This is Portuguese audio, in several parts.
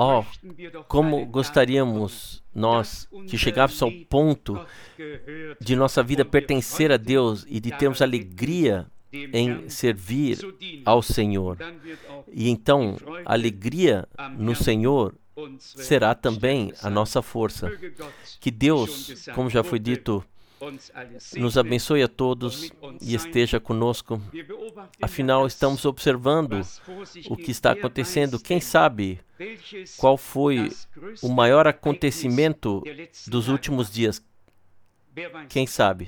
Oh, como gostaríamos nós que chegássemos ao ponto de nossa vida pertencer a Deus e de termos alegria em servir ao Senhor. E então, a alegria no Senhor será também a nossa força. Que Deus, como já foi dito, nos abençoe a todos e esteja conosco. Afinal, estamos observando o que está acontecendo. Quem sabe qual foi o maior acontecimento dos últimos dias? Quem sabe?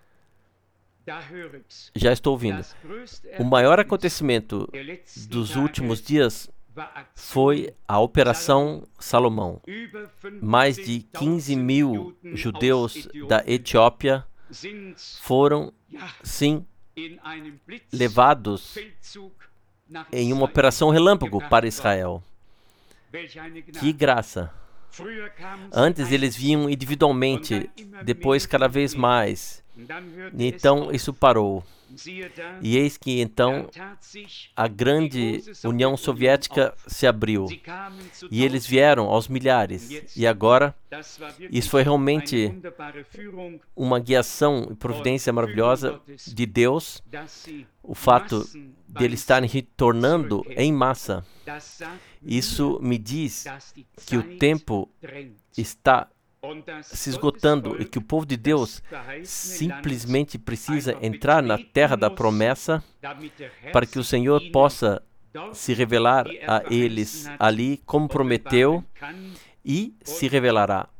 Já estou ouvindo. O maior acontecimento dos últimos dias foi a Operação Salomão. Mais de 15 mil judeus da Etiópia foram, sim, levados em uma operação relâmpago para Israel. Que graça! Antes eles vinham individualmente, depois cada vez mais. E então isso parou. E eis que então a grande União Soviética se abriu. E eles vieram aos milhares. E agora, isso foi realmente uma guiação e providência maravilhosa de Deus. O fato de eles estarem retornando em massa. Isso me diz que o tempo está se esgotando e que o povo de Deus simplesmente precisa entrar na terra da promessa para que o Senhor possa se revelar a eles ali como prometeu e se revelará.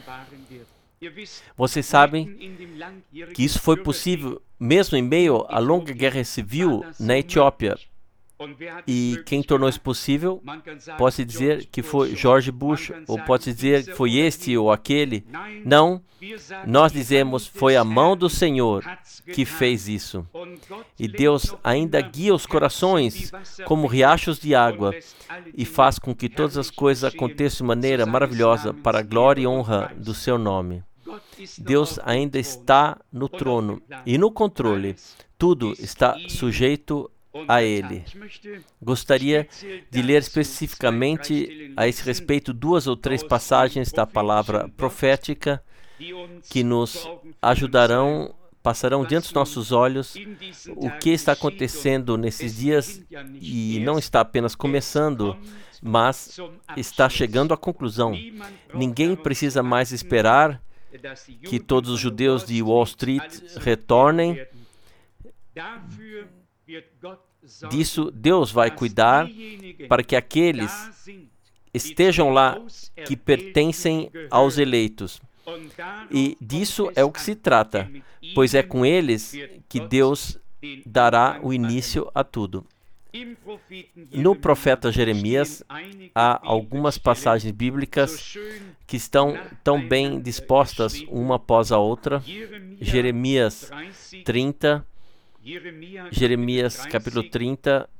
Vocês sabem que isso foi possível mesmo em meio à longa guerra civil na Etiópia. E quem tornou isso possível, pode dizer que foi George Bush, ou pode dizer que foi este ou aquele. Não, nós dizemos, foi a mão do Senhor que fez isso. E Deus ainda guia os corações como riachos de água e faz com que todas as coisas aconteçam de maneira maravilhosa para a glória e honra do seu nome. Deus ainda está no trono e no controle. Tudo está sujeito a Ele. Gostaria de ler especificamente a esse respeito 2 ou 3 passagens da palavra profética que nos ajudarão, passarão diante dos nossos olhos o que está acontecendo nesses dias e não está apenas começando, mas está chegando à conclusão. Ninguém precisa mais esperar que todos os judeus de Wall Street retornem. Disso Deus vai cuidar para que aqueles estejam lá que pertencem aos eleitos. E disso é o que se trata, pois é com eles que Deus dará o início a tudo. No profeta Jeremias, há algumas passagens bíblicas que estão tão bem dispostas uma após a outra. Jeremias 30, Jeremias capítulo 30,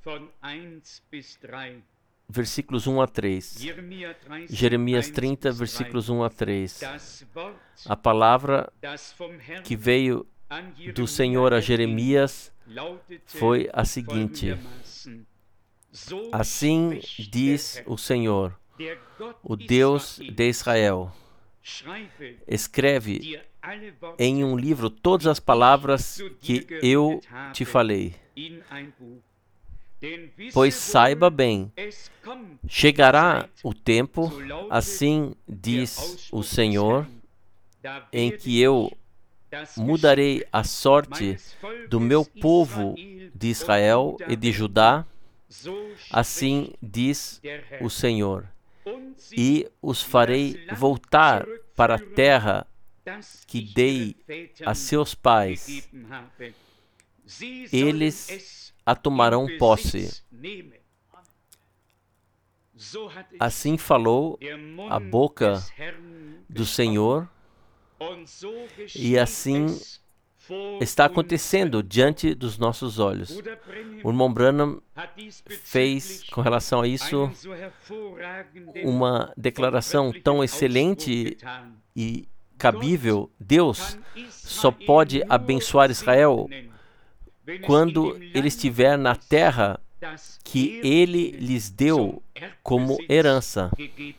versículos 1 a 3. Jeremias 30, versículos 1 a 3. A palavra que veio do Senhor a Jeremias foi a seguinte: assim diz o Senhor, o Deus de Israel, escreve em um livro todas as palavras que eu te falei. Pois saiba bem, chegará o tempo, assim diz o Senhor, em que eu mudarei a sorte do meu povo de Israel e de Judá, assim diz o Senhor, e os farei voltar para a terra que dei a seus pais. Eles a tomarão posse. Assim falou a boca do Senhor, e assim está acontecendo diante dos nossos olhos. O irmão Branham fez, com relação a isso, uma declaração tão excelente e cabível. Deus só pode abençoar Israel quando ele estiver na terra que Ele lhes deu como herança.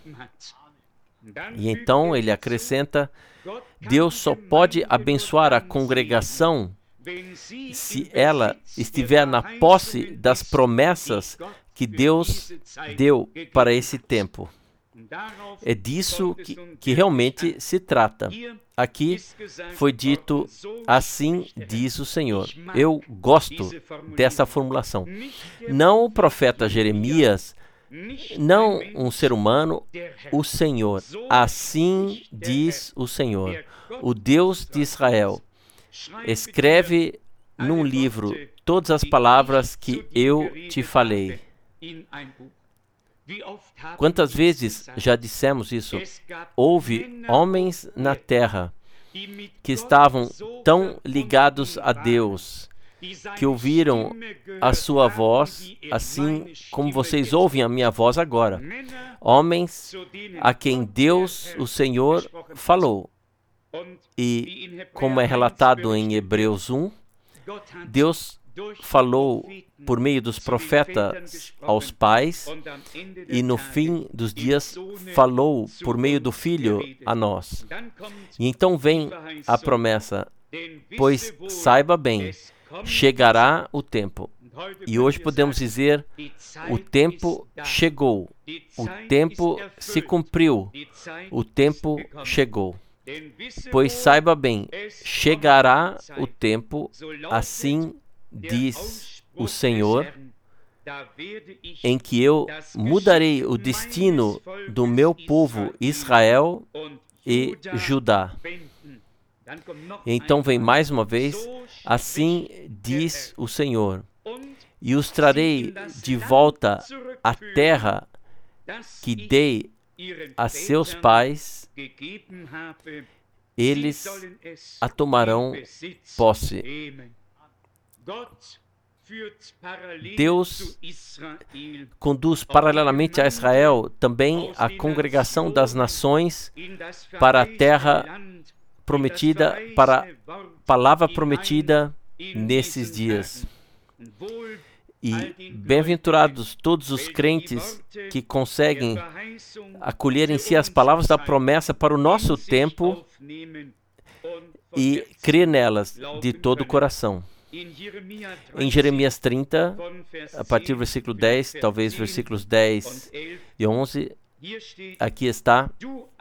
E então ele acrescenta: Deus só pode abençoar a congregação se ela estiver na posse das promessas que Deus deu para esse tempo. É disso que realmente se trata. Aqui foi dito: assim diz o Senhor. Eu gosto dessa formulação. Não o profeta Jeremias, não um ser humano, o Senhor. Assim diz o Senhor, o Deus de Israel. Escreve num livro todas as palavras que eu te falei. Quantas vezes já dissemos isso? Houve homens na terra que estavam tão ligados a Deus, que ouviram a sua voz, assim como vocês ouvem a minha voz agora. Homens a quem Deus, o Senhor, falou. E, como é relatado em Hebreus 1, Deus falou por meio dos profetas aos pais e no fim dos dias falou por meio do Filho a nós. E então vem a promessa: pois saiba bem, chegará o tempo. E hoje podemos dizer: o tempo chegou, o tempo se cumpriu, o tempo chegou. Pois saiba bem, chegará o tempo, assim diz o Senhor, em que eu mudarei o destino do meu povo Israel e Judá. Então vem mais uma vez: assim diz o Senhor, e os trarei de volta à terra que dei a seus pais, eles a tomarão posse. Deus conduz paralelamente a Israel também a congregação das nações para a terra prometida, para a palavra prometida nesses dias. E bem-aventurados todos os crentes que conseguem acolher em si as palavras da promessa para o nosso tempo e crer nelas de todo o coração. Em Jeremias 30, a partir do versículo 10, talvez versículos 10 e 11, aqui está: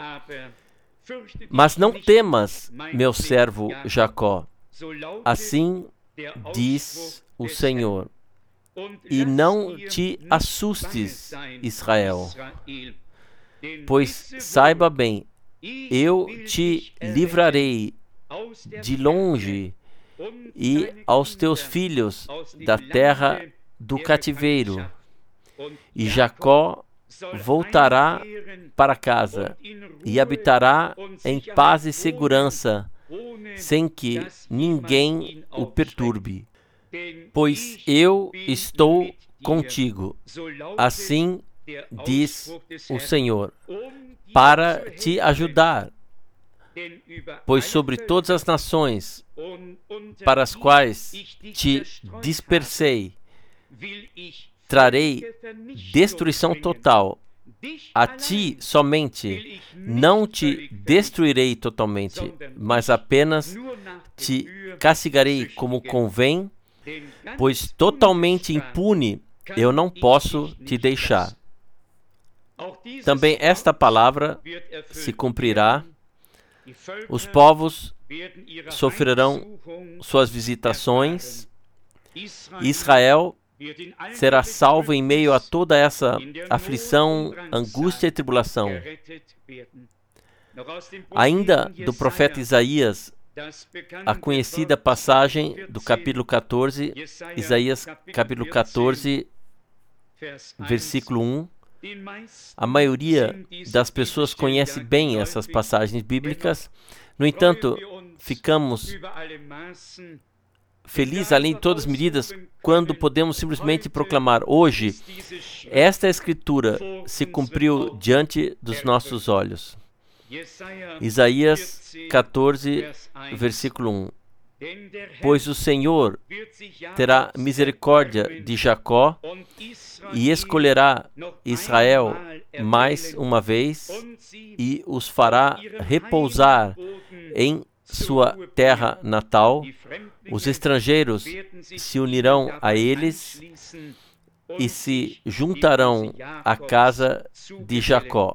mas não temas, meu servo Jacó, assim diz o Senhor, e não te assustes, Israel, pois saiba bem, eu te livrarei de longe e aos teus filhos da terra do cativeiro, e Jacó voltará para casa e habitará em paz e segurança, sem que ninguém o perturbe. Pois eu estou contigo, assim diz o Senhor, para te ajudar. Pois sobre todas as nações para as quais te dispersei, trarei destruição total. A ti somente não te destruirei totalmente, mas apenas te castigarei como convém, pois totalmente impune eu não posso te deixar. Também esta palavra se cumprirá. Os povos sofrerão suas visitações. Israel será salvo em meio a toda essa aflição, angústia e tribulação. Ainda do profeta Isaías, a conhecida passagem do capítulo 14, Isaías capítulo 14, versículo 1. A maioria das pessoas conhece bem essas passagens bíblicas. No entanto, ficamos felizes além de todas as medidas quando podemos simplesmente proclamar: hoje, esta escritura se cumpriu diante dos nossos olhos. Isaías 14, versículo 1. pois o Senhor terá misericórdia de Jacó e escolherá Israel mais uma vez e os fará repousar em sua terra natal. Os estrangeiros se unirão a eles e se juntarão à casa de Jacó.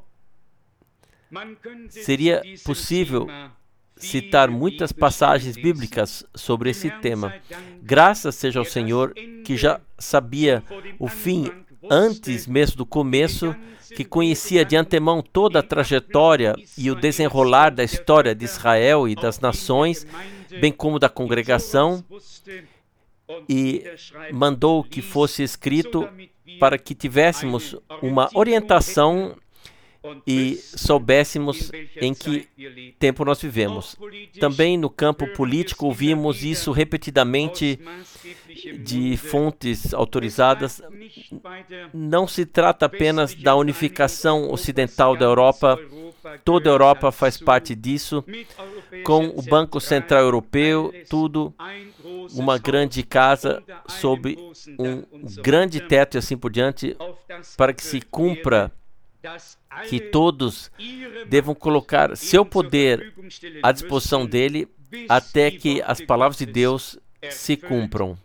Seria possível citar muitas passagens bíblicas sobre esse tema. Graças seja ao Senhor que já sabia o fim antes mesmo do começo, que conhecia de antemão toda a trajetória e o desenrolar da história de Israel e das nações, bem como da congregação, e mandou que fosse escrito para que tivéssemos uma orientação e soubéssemos em que tempo nós vivemos. Também no campo político ouvimos isso repetidamente de fontes autorizadas. Não se trata apenas da unificação ocidental da Europa, toda a Europa faz parte disso, com o Banco Central Europeu, tudo uma grande casa sob um grande teto e assim por diante, para que se cumpra que todos devam colocar seu poder à disposição dele até que as palavras de Deus se cumpram.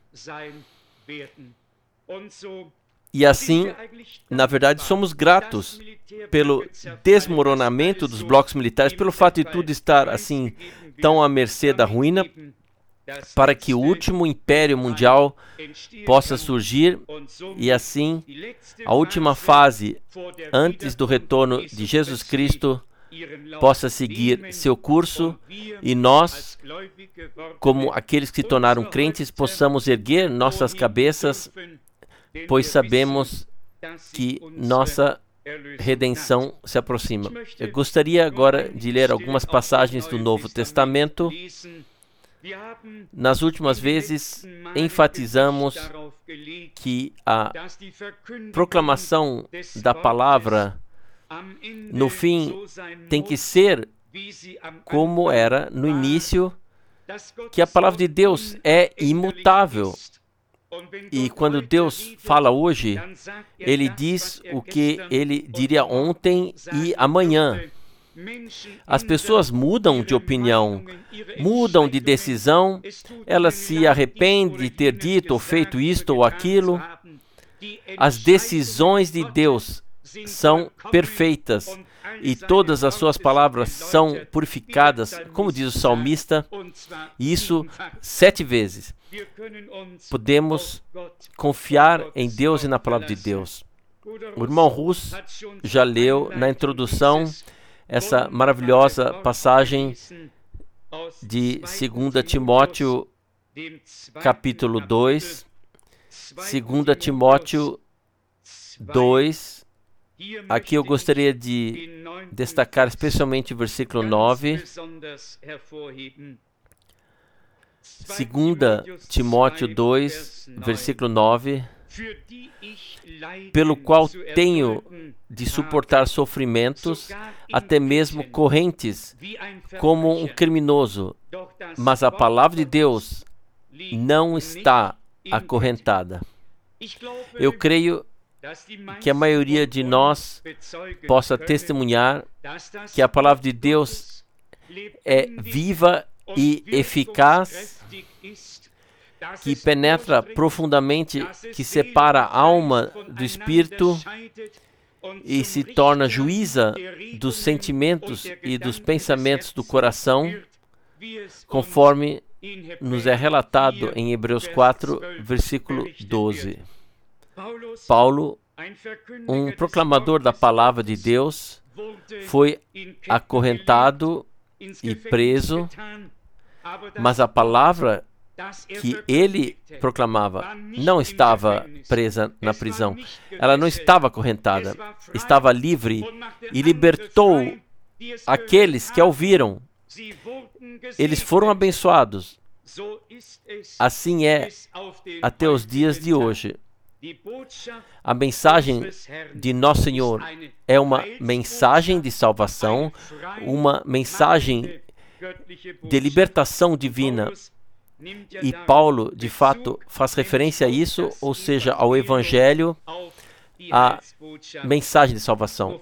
E assim, na verdade, somos gratos pelo desmoronamento dos blocos militares, pelo fato de tudo estar assim tão à mercê da ruína, para que o último império mundial possa surgir e assim a última fase antes do retorno de Jesus Cristo possa seguir seu curso e nós, como aqueles que se tornaram crentes, possamos erguer nossas cabeças, pois sabemos que nossa redenção se aproxima. Eu gostaria agora de ler algumas passagens do Novo Testamento. Nas últimas vezes, enfatizamos que a proclamação da palavra no fim tem que ser como era no início, que a palavra de Deus é imutável. E quando Deus fala hoje, Ele diz o que Ele diria ontem e amanhã. As pessoas mudam de opinião, mudam de decisão, elas se arrependem de ter dito ou feito isto ou aquilo. As decisões de Deus são perfeitas e todas as suas palavras são purificadas, como diz o salmista, e isso 7 vezes. Podemos confiar em Deus e na palavra de Deus. O irmão Russ já leu na introdução essa maravilhosa passagem de 2 Timóteo, capítulo 2. 2 Timóteo 2. Aqui eu gostaria de destacar especialmente o versículo 9. 2 Timóteo 2, versículo 9. Pelo qual tenho de suportar sofrimentos, até mesmo correntes, como um criminoso, mas a palavra de Deus não está acorrentada. Eu creio que a maioria de nós possa testemunhar que a palavra de Deus é viva e eficaz, que penetra profundamente, que separa a alma do espírito e se torna juíza dos sentimentos e dos pensamentos do coração, conforme nos é relatado em Hebreus 4, versículo 12. Paulo, um proclamador da palavra de Deus, foi acorrentado e preso, mas a palavra que ele proclamava não estava presa na prisão. Ela não estava acorrentada, estava livre e libertou aqueles que a ouviram. Eles foram abençoados. Assim é até os dias de hoje. A mensagem de Nosso Senhor é uma mensagem de salvação, uma mensagem de libertação divina. E Paulo, de fato, faz referência a isso, ou seja, ao Evangelho, à mensagem de salvação.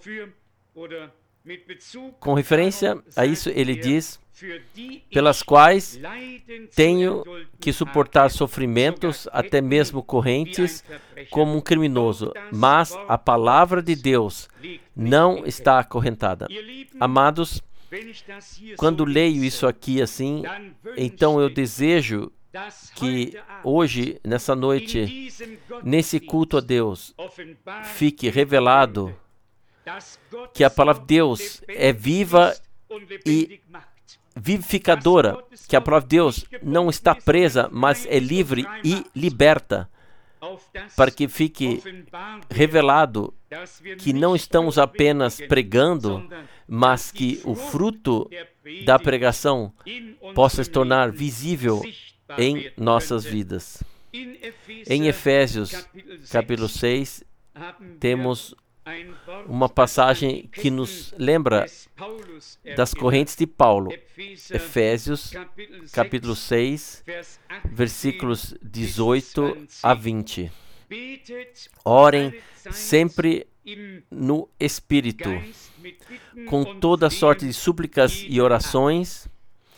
Com referência a isso, ele diz: pelas quais tenho que suportar sofrimentos, até mesmo correntes, como um criminoso, mas a palavra de Deus não está acorrentada. Amados, quando leio isso aqui assim, então eu desejo que hoje, nessa noite, nesse culto a Deus, fique revelado que a palavra de Deus é viva e vivificadora, que a palavra de Deus não está presa, mas é livre e liberta, para que fique revelado que não estamos apenas pregando, mas que o fruto da pregação possa se tornar visível em nossas vidas. Em Efésios, capítulo 6, temos uma passagem que nos lembra das correntes de Paulo. Efésios, capítulo 6, versículos 18 a 20. Orem sempre no Espírito, com toda sorte de súplicas e orações.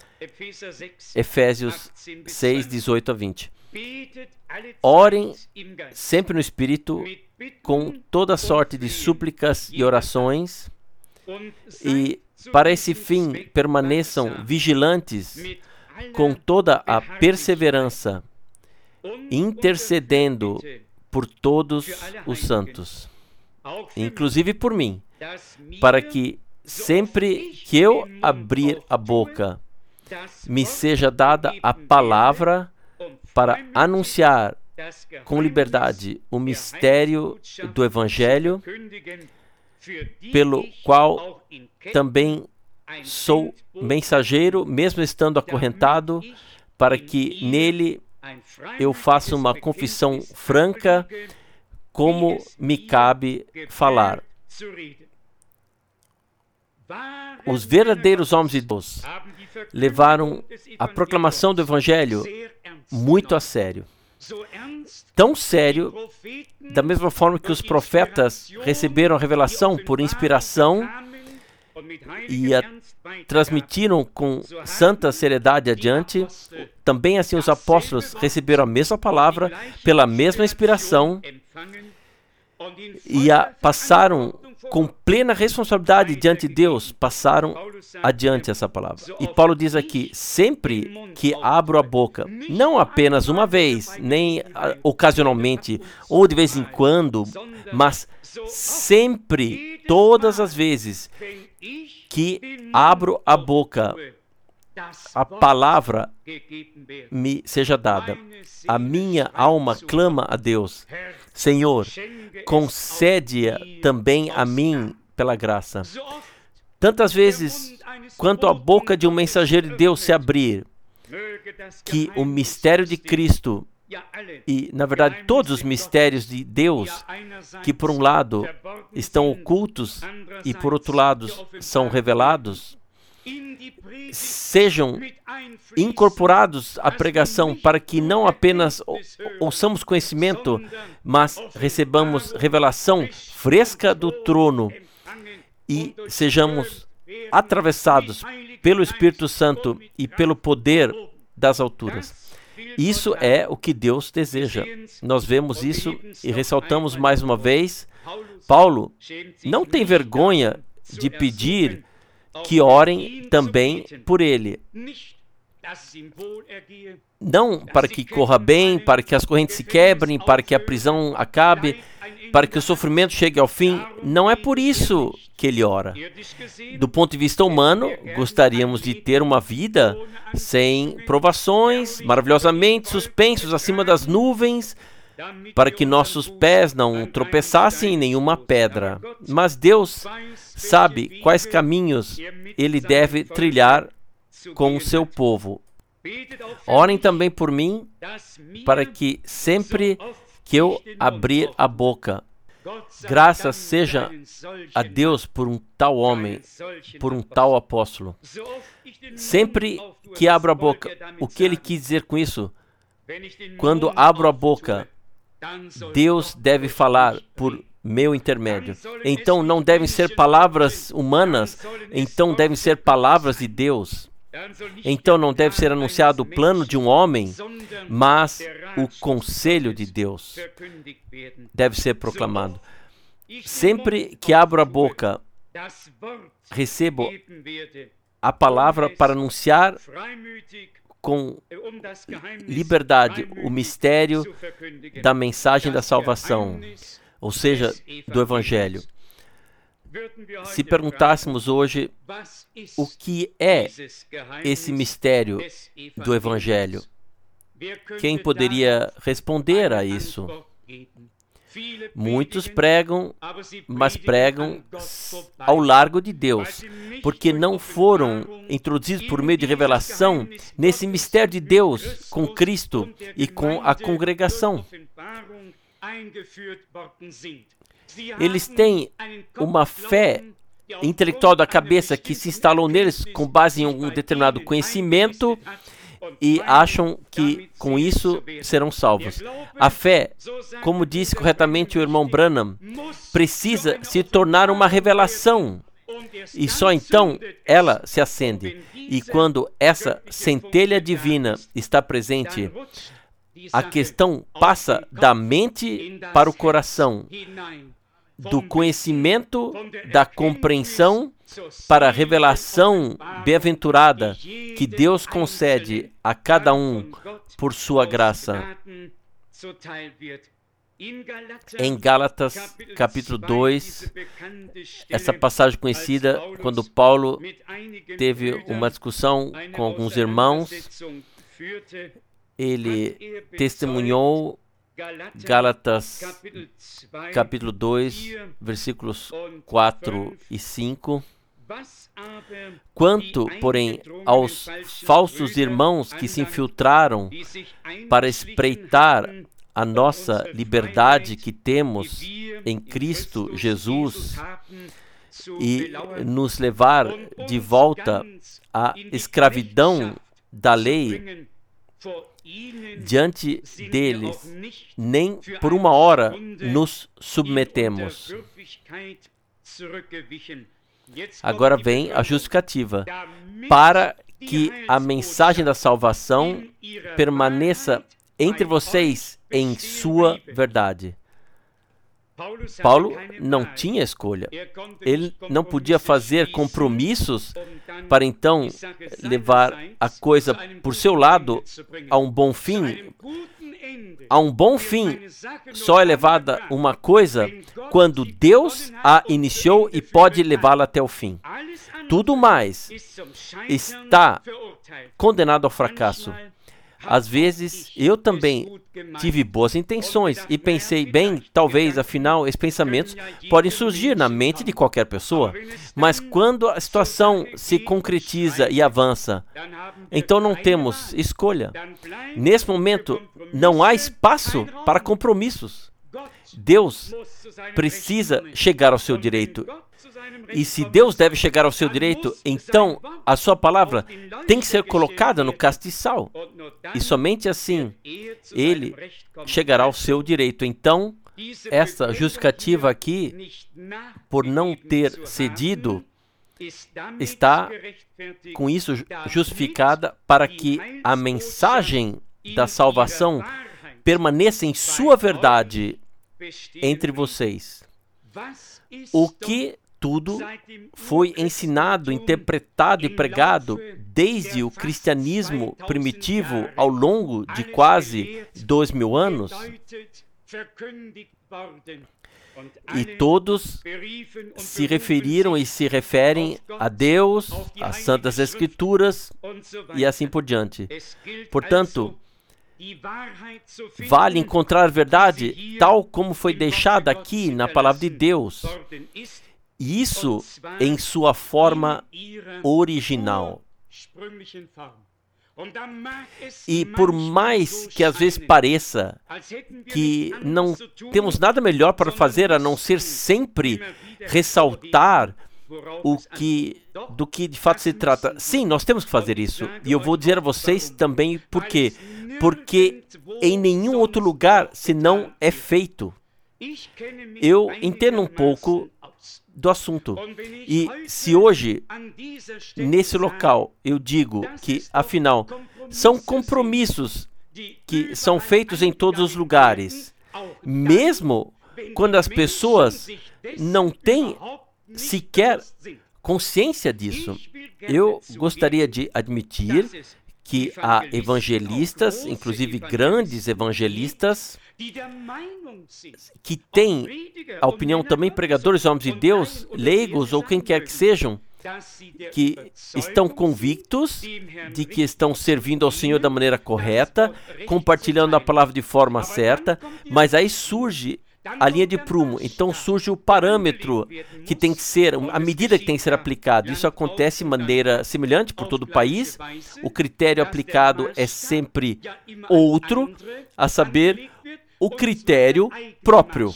Efésios 6, 18 a 20. Orem sempre no Espírito, com toda sorte de súplicas e orações, e para esse fim permaneçam vigilantes com toda a perseverança, intercedendo por todos os santos, inclusive por mim, para que sempre que eu abrir a boca, me seja dada a palavra para anunciar com liberdade o mistério do Evangelho, pelo qual também sou mensageiro, mesmo estando acorrentado, para que nele eu faça uma confissão franca, como me cabe falar. Os verdadeiros homens de Deus levaram a proclamação do Evangelho muito a sério. Tão sério, da mesma forma que os profetas receberam a revelação por inspiração e a transmitiram com santa seriedade adiante, também assim os apóstolos receberam a mesma palavra pela mesma inspiração e a passaram com plena responsabilidade diante de Deus, passaram adiante essa palavra. E Paulo diz aqui: sempre que abro a boca, não apenas uma vez, nem ocasionalmente, ou de vez em quando, mas sempre, todas as vezes que abro a boca, a palavra me seja dada. A minha alma clama a Deus: Senhor, concede-a também a mim pela graça. Tantas vezes quanto a boca de um mensageiro de Deus se abrir, que o mistério de Cristo, e na verdade todos os mistérios de Deus, que por um lado estão ocultos e por outro lado são revelados, sejam incorporados à pregação, para que não apenas ouçamos conhecimento, mas recebamos revelação fresca do trono e sejamos atravessados pelo Espírito Santo e pelo poder das alturas. Isso é o que Deus deseja. Nós vemos isso e ressaltamos mais uma vez. Paulo não tem vergonha de pedir que orem também por ele. Não para que corra bem, para que as correntes se quebrem, para que a prisão acabe, para que o sofrimento chegue ao fim. Não é por isso que ele ora. Do ponto de vista humano, gostaríamos de ter uma vida sem provações, maravilhosamente suspensos acima das nuvens, para que nossos pés não tropeçassem em nenhuma pedra. Mas Deus sabe quais caminhos Ele deve trilhar com o seu povo. Orem também por mim, para que sempre que eu abrir a boca, Graças seja a Deus por um tal homem, por um tal apóstolo. Sempre que abro a boca, o que ele quis dizer com isso? Quando abro a boca, Deus deve falar por meu intermédio. Então não devem ser palavras humanas, então devem ser palavras de Deus. Então não deve ser anunciado o plano de um homem, mas o conselho de Deus deve ser proclamado. Sempre que abro a boca, recebo a palavra para anunciar com liberdade o mistério da mensagem da salvação, ou seja, do Evangelho. Se perguntássemos hoje o que é esse mistério do Evangelho, quem poderia responder a isso? Muitos pregam, mas pregam ao largo de Deus, porque não foram introduzidos por meio de revelação nesse mistério de Deus com Cristo e com a congregação. Eles têm uma fé intelectual da cabeça que se instalou neles com base em algum determinado conhecimento e acham que com isso serão salvos. A fé, como disse corretamente o irmão Branham, precisa se tornar uma revelação e só então ela se acende. E quando essa centelha divina está presente, a questão passa da mente para o coração, do conhecimento, da compreensão, para a revelação bem-aventurada que Deus concede a cada um por sua graça. Em Gálatas, capítulo 2, essa passagem conhecida, quando Paulo teve uma discussão com alguns irmãos, ele testemunhou Gálatas, capítulo 2, versículos 4 e 5. Quanto, porém, aos falsos irmãos que se infiltraram para espreitar a nossa liberdade que temos em Cristo Jesus e nos levar de volta à escravidão da lei, diante deles, nem por uma hora nos submetemos. Agora vem a justificativa. Para que a mensagem da salvação permaneça entre vocês em sua verdade. Paulo não tinha escolha. Ele não podia fazer compromissos para então levar a coisa por seu lado a um bom fim. A um bom fim só é levada uma coisa quando Deus a iniciou e pode levá-la até o fim. Tudo mais está condenado ao fracasso. Às vezes, eu também tive boas intenções e pensei, bem, talvez, afinal, esses pensamentos podem surgir na mente de qualquer pessoa. Mas quando a situação se concretiza e avança, então não temos escolha. Nesse momento, não há espaço para compromissos. Deus precisa chegar ao seu direito. E se Deus deve chegar ao seu direito, então a sua palavra tem que ser colocada no castiçal. E somente assim ele chegará ao seu direito. Então, essa justificativa aqui, por não ter cedido, está com isso justificada para que a mensagem da salvação permaneça em sua verdade entre vocês. O que tudo foi ensinado, interpretado e pregado desde o cristianismo primitivo ao longo de quase 2000 anos. E todos se referiram e se referem a Deus, às Santas Escrituras e assim por diante. Portanto, vale encontrar a verdade tal como foi deixada aqui na Palavra de Deus. Isso em sua forma original. E por mais que às vezes pareça que não temos nada melhor para fazer a não ser sempre ressaltar do que de fato se trata. Sim, nós temos que fazer isso. E eu vou dizer a vocês também por quê. Porque em nenhum outro lugar senão é feito. Eu entendo um pouco do assunto. E se hoje, nesse local, eu digo que, afinal, são compromissos que são feitos em todos os lugares, mesmo quando as pessoas não têm sequer consciência disso. Eu gostaria de admitir que há evangelistas, inclusive grandes evangelistas, que têm a opinião também, pregadores, homens de Deus, leigos ou quem quer que sejam, que estão convictos de que estão servindo ao Senhor da maneira correta, compartilhando a palavra de forma certa, mas aí surge a linha de prumo, então surge o parâmetro que tem que ser, a medida que tem que ser aplicada. Isso acontece de maneira semelhante por todo o país. O critério aplicado é sempre outro, a saber, o critério próprio.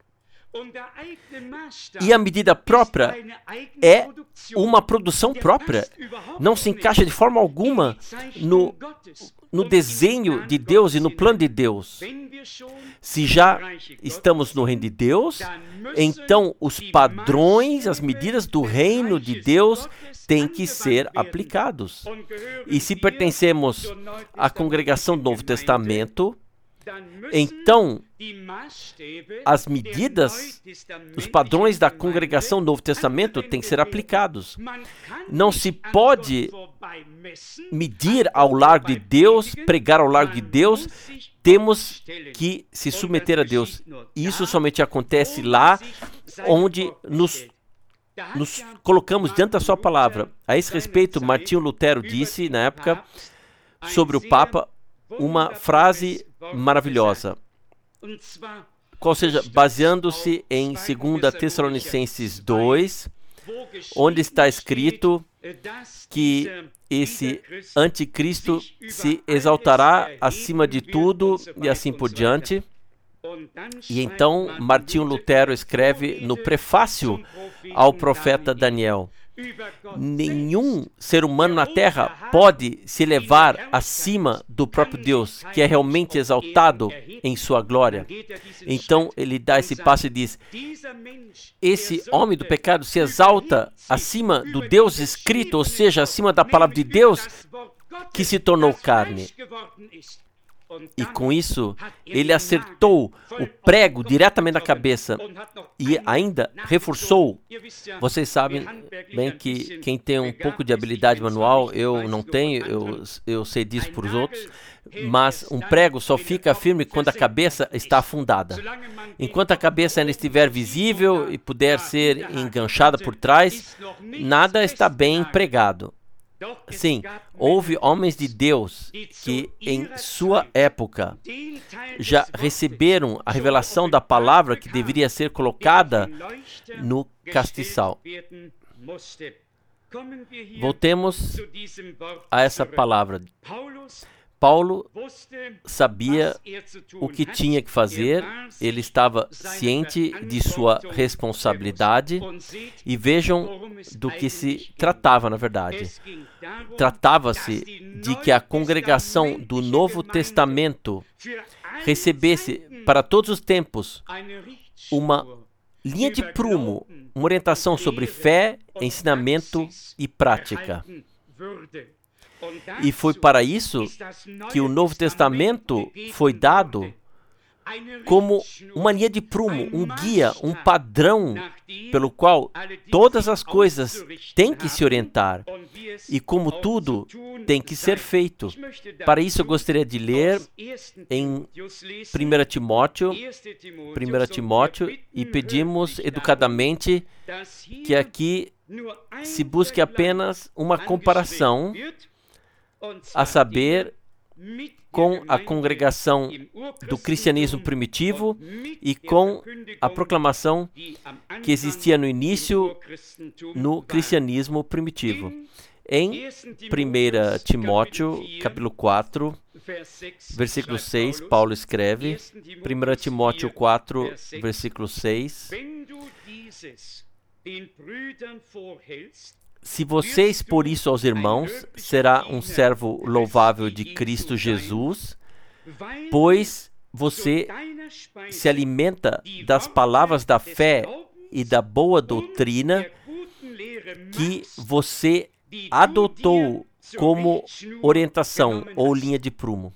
E a medida própria é uma produção própria. Não se encaixa de forma alguma no desenho de Deus e no plano de Deus. Se já estamos no reino de Deus, então os padrões, as medidas do reino de Deus têm que ser aplicados. E se pertencemos à congregação do Novo Testamento, então as medidas, os padrões da congregação do Novo Testamento têm que ser aplicados. Não se pode medir ao largo de Deus, pregar ao largo de Deus. Temos que se submeter a Deus. Isso somente acontece lá onde nos colocamos diante da sua palavra. A esse respeito, Martinho Lutero disse, na época, sobre o Papa, uma frase maravilhosa, qual seja, baseando-se em 2 Tessalonicenses 2, onde está escrito que esse anticristo se exaltará acima de tudo e assim por diante. E então Martinho Lutero escreve no prefácio ao profeta Daniel: nenhum ser humano na terra pode se elevar acima do próprio Deus, que é realmente exaltado em sua glória. Então ele dá esse passo e diz: esse homem do pecado se exalta acima do Deus escrito, ou seja, acima da palavra de Deus que se tornou carne. E com isso, ele acertou o prego diretamente na cabeça e ainda reforçou. Vocês sabem bem que quem tem um pouco de habilidade manual, eu não tenho, eu sei disso por os outros, mas um prego só fica firme quando a cabeça está afundada. Enquanto a cabeça ainda estiver visível e puder ser enganchada por trás, nada está bem pregado. Sim, houve homens de Deus que em sua época já receberam a revelação da palavra que deveria ser colocada no castiçal. Voltemos a essa palavra. Paulo sabia o que tinha que fazer, ele estava ciente de sua responsabilidade, e vejam do que se tratava na verdade. Tratava-se de que a congregação do Novo Testamento recebesse para todos os tempos uma linha de prumo, uma orientação sobre fé, ensinamento e prática. E foi para isso que o Novo Testamento foi dado como uma linha de prumo, um guia, um padrão pelo qual todas as coisas têm que se orientar e como tudo tem que ser feito. Para isso eu gostaria de ler em 1 Timóteo e pedimos educadamente que aqui se busque apenas uma comparação, a saber, com a congregação do cristianismo primitivo e com a proclamação que existia no início no cristianismo primitivo. Em 1 Timóteo, capítulo 4, versículo 6, Paulo escreve, 1 Timóteo 4, versículo 6, se você expor isso aos irmãos, será um servo louvável de Cristo Jesus, pois você se alimenta das palavras da fé e da boa doutrina que você adotou como orientação ou linha de prumo.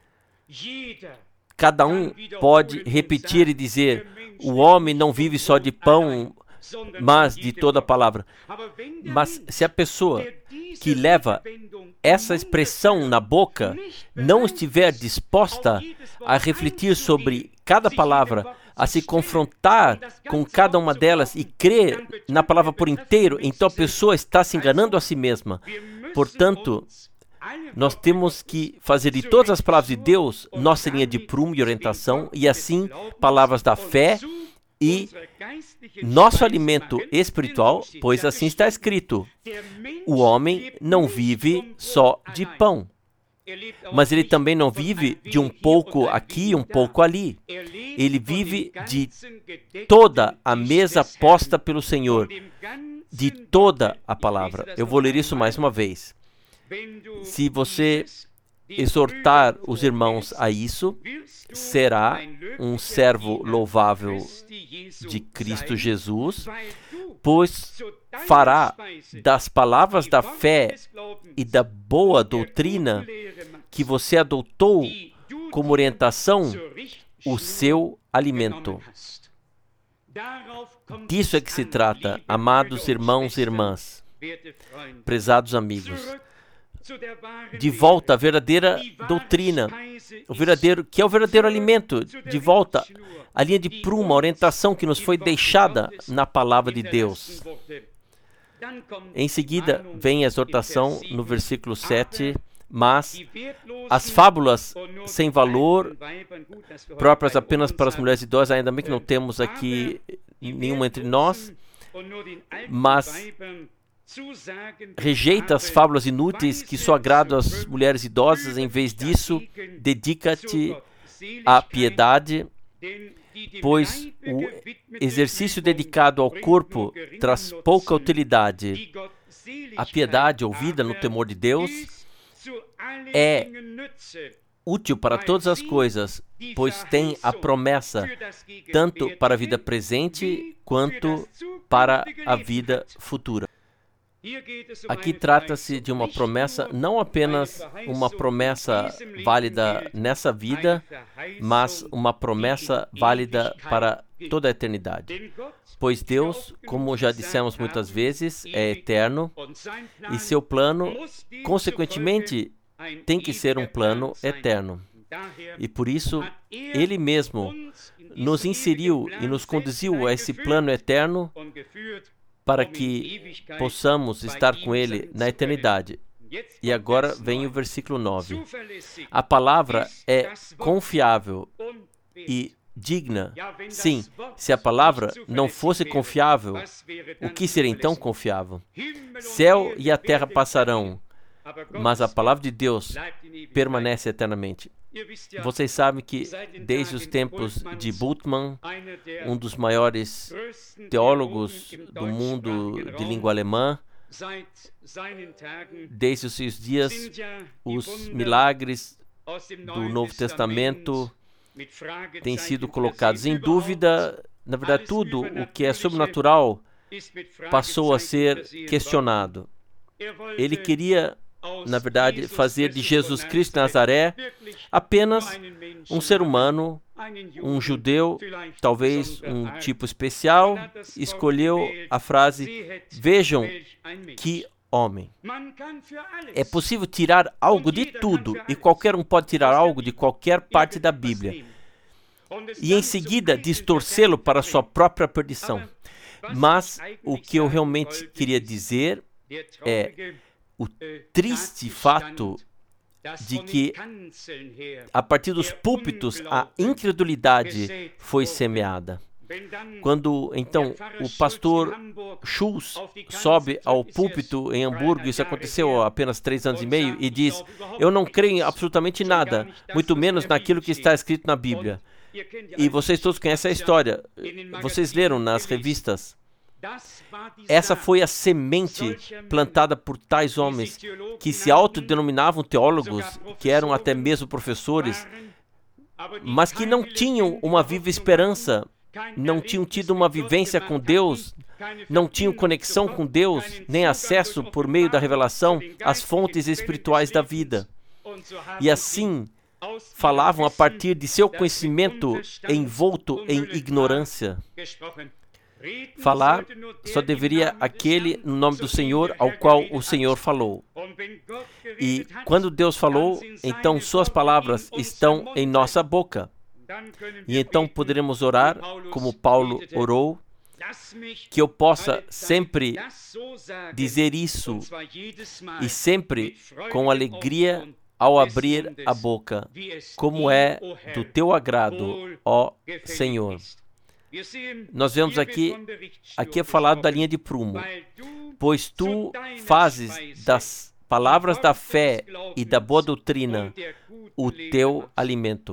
Cada um pode repetir e dizer, o homem não vive só de pão, mas de toda a palavra. Mas se a pessoa que leva essa expressão na boca não estiver disposta a refletir sobre cada palavra, a se confrontar com cada uma delas e crer na palavra por inteiro, então a pessoa está se enganando a si mesma. Portanto, nós temos que fazer de todas as palavras de Deus nossa linha de prumo e orientação, e assim, palavras da fé e nosso alimento espiritual, pois assim está escrito, o homem não vive só de pão, mas ele também não vive de um pouco aqui e um pouco ali. Ele vive de toda a mesa posta pelo Senhor, de toda a palavra. Eu vou ler isso mais uma vez. Se você exortar os irmãos a isso, será um servo louvável de Cristo Jesus, pois fará das palavras da fé e da boa doutrina que você adotou como orientação o seu alimento. Disso é que se trata, amados irmãos e irmãs, prezados amigos. De volta à verdadeira doutrina, que é o verdadeiro alimento, de volta à linha de prumo, a orientação que nos foi deixada na palavra de Deus. Em seguida, vem a exortação no versículo 7, mas as fábulas sem valor, próprias apenas para as mulheres idosas, ainda bem que não temos aqui nenhuma entre nós, mas rejeita as fábulas inúteis que só agradam às mulheres idosas. Em vez disso, dedica-te à piedade, pois o exercício dedicado ao corpo traz pouca utilidade. A piedade ouvida no temor de Deus é útil para todas as coisas, pois tem a promessa tanto para a vida presente quanto para a vida futura. Aqui trata-se de uma promessa, não apenas uma promessa válida nessa vida, mas uma promessa válida para toda a eternidade. Pois Deus, como já dissemos muitas vezes, é eterno e seu plano, consequentemente, tem que ser um plano eterno. E por isso, Ele mesmo nos inseriu e nos conduziu a esse plano eterno para que possamos estar com Ele na eternidade. E agora vem o versículo 9. A palavra é confiável e digna. Sim, se a palavra não fosse confiável, o que seria então confiável? Céu e a terra passarão, mas a palavra de Deus permanece eternamente. Vocês sabem que desde os tempos de Bultmann, um dos maiores teólogos do mundo de língua alemã, desde os seus dias, os milagres do Novo Testamento têm sido colocados em dúvida. Na verdade, tudo o que é sobrenatural passou a ser questionado. Ele queria, na verdade, fazer de Jesus Cristo de Nazaré apenas um ser humano, um judeu, talvez um tipo especial. Escolheu a frase, vejam que homem. É possível tirar algo de tudo, e qualquer um pode tirar algo de qualquer parte da Bíblia, e em seguida distorcê-lo para sua própria perdição. Mas o que eu realmente queria dizer é o triste fato de que, a partir dos púlpitos, a incredulidade foi semeada. Quando, então, o pastor Schulz sobe ao púlpito em Hamburgo, isso aconteceu há apenas 3 anos e meio, e diz: eu não creio em absolutamente nada, muito menos naquilo que está escrito na Bíblia. E vocês todos conhecem a história, vocês leram nas revistas. Essa foi a semente plantada por tais homens que se autodenominavam teólogos, que eram até mesmo professores, mas que não tinham uma viva esperança, não tinham tido uma vivência com Deus, não tinham conexão com Deus, nem acesso por meio da revelação às fontes espirituais da vida. E assim, falavam a partir de seu conhecimento envolto em ignorância. Falar só deveria aquele no nome do Senhor ao qual o Senhor falou. E quando Deus falou, então suas palavras estão em nossa boca. E então poderemos orar como Paulo orou, que eu possa sempre dizer isso e sempre com alegria ao abrir a boca, como é do teu agrado, ó Senhor. Nós vemos aqui é falado da linha de prumo, pois tu fazes das palavras da fé e da boa doutrina o teu alimento.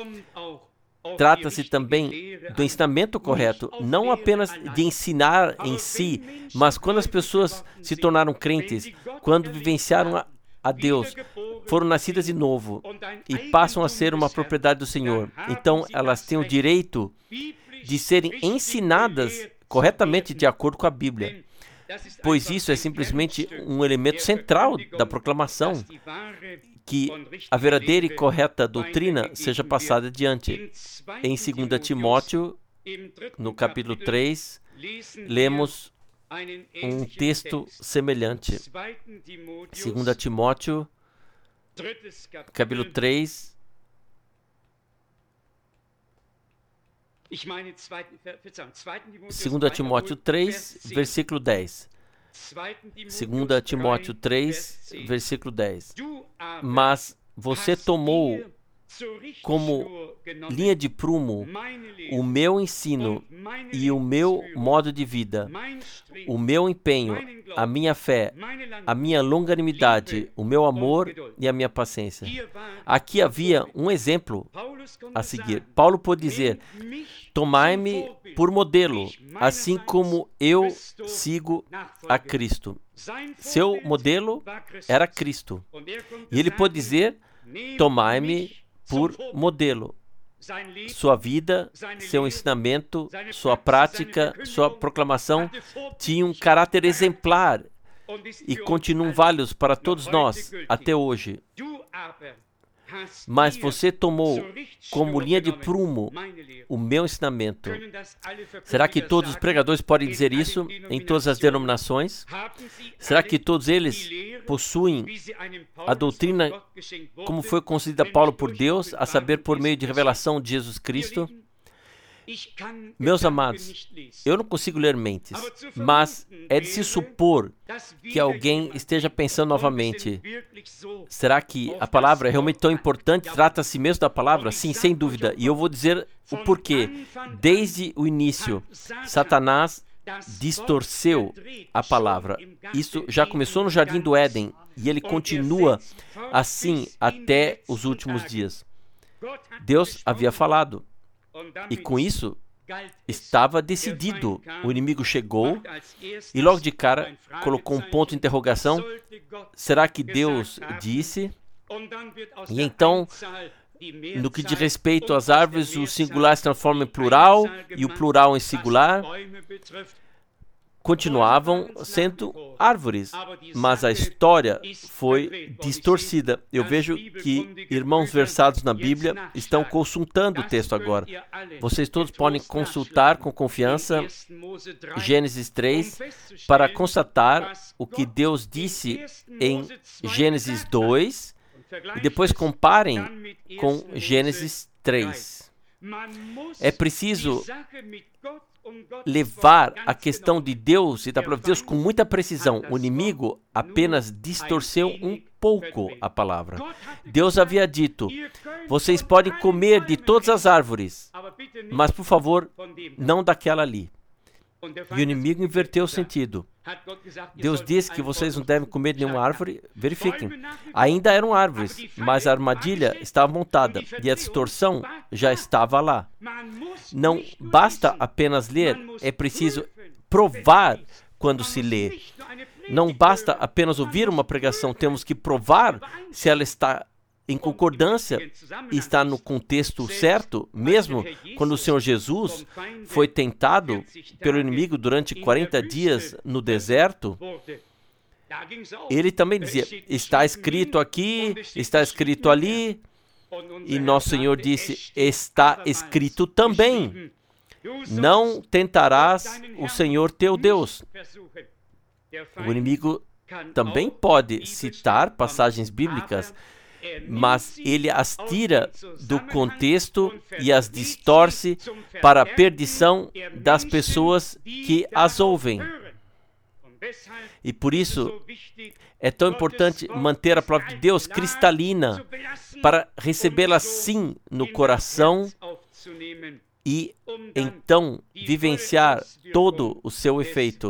Trata-se também do ensinamento correto, não apenas de ensinar em si, mas quando as pessoas se tornaram crentes, quando vivenciaram a Deus, foram nascidas de novo e passam a ser uma propriedade do Senhor. Então, elas têm o direito de serem ensinadas corretamente de acordo com a Bíblia, pois isso é simplesmente um elemento central da proclamação, que a verdadeira e correta doutrina seja passada adiante. Em 2 Timóteo, no capítulo 3, lemos um texto semelhante. 2 Timóteo, capítulo 3, 2 Timóteo 3, versículo 10. 2 Timóteo 3, versículo 10. Mas você tomou como linha de prumo o meu ensino e o meu modo de vida, o meu empenho, a minha fé, a minha longanimidade, o meu amor e a minha paciência. Aqui havia um exemplo a seguir. Paulo pôde dizer: tomai-me por modelo, assim como eu sigo a Cristo. Seu modelo era Cristo. E ele pôde dizer: tomai-me por modelo. Sua vida, seu ensinamento, sua prática, sua proclamação tinham um caráter exemplar e continuam válidos para todos nós até hoje. Mas você tomou como linha de prumo o meu ensinamento. Será que todos os pregadores podem dizer isso em todas as denominações? Será que todos eles possuem a doutrina como foi concedida a Paulo por Deus, a saber, por meio de revelação de Jesus Cristo? Meus amados, eu não consigo ler mentes, mas é de se supor que alguém esteja pensando novamente: será que a palavra é realmente tão importante? Trata-se mesmo da palavra? Sim, sem dúvida. E eu vou dizer o porquê. Desde o início, Satanás distorceu a palavra. Isso já começou no Jardim do Éden e ele continua assim até os últimos dias. Deus havia falado. E com isso, estava decidido. O inimigo chegou e logo de cara colocou um ponto de interrogação. Será que Deus disse? E então, no que diz respeito às árvores, o singular se transforma em plural e o plural em singular. Continuavam sendo árvores, mas a história foi distorcida. Eu vejo que irmãos versados na Bíblia estão consultando o texto agora. Vocês todos podem consultar com confiança Gênesis 3 para constatar o que Deus disse em Gênesis 2 e depois comparem com Gênesis 3. É preciso levar a questão de Deus e da palavra de Deus com muita precisão. O inimigo apenas distorceu um pouco a palavra. Deus havia dito: vocês podem comer de todas as árvores, mas por favor, não daquela ali. E o inimigo inverteu o sentido. Deus disse que vocês não devem comer de nenhuma árvore. Verifiquem. Ainda eram árvores, mas a armadilha estava montada e a distorção já estava lá. Não basta apenas ler, é preciso provar quando se lê. Não basta apenas ouvir uma pregação, temos que provar se ela está em concordância e está no contexto certo. Mesmo quando o Senhor Jesus foi tentado pelo inimigo durante 40 dias no deserto, ele também dizia: está escrito aqui, está escrito ali, e nosso Senhor disse: está escrito também, não tentarás o Senhor teu Deus. O inimigo também pode citar passagens bíblicas, mas ele as tira do contexto e as distorce para a perdição das pessoas que as ouvem. E por isso é tão importante manter a palavra de Deus cristalina, para recebê-la sim no coração e então vivenciar todo o seu efeito.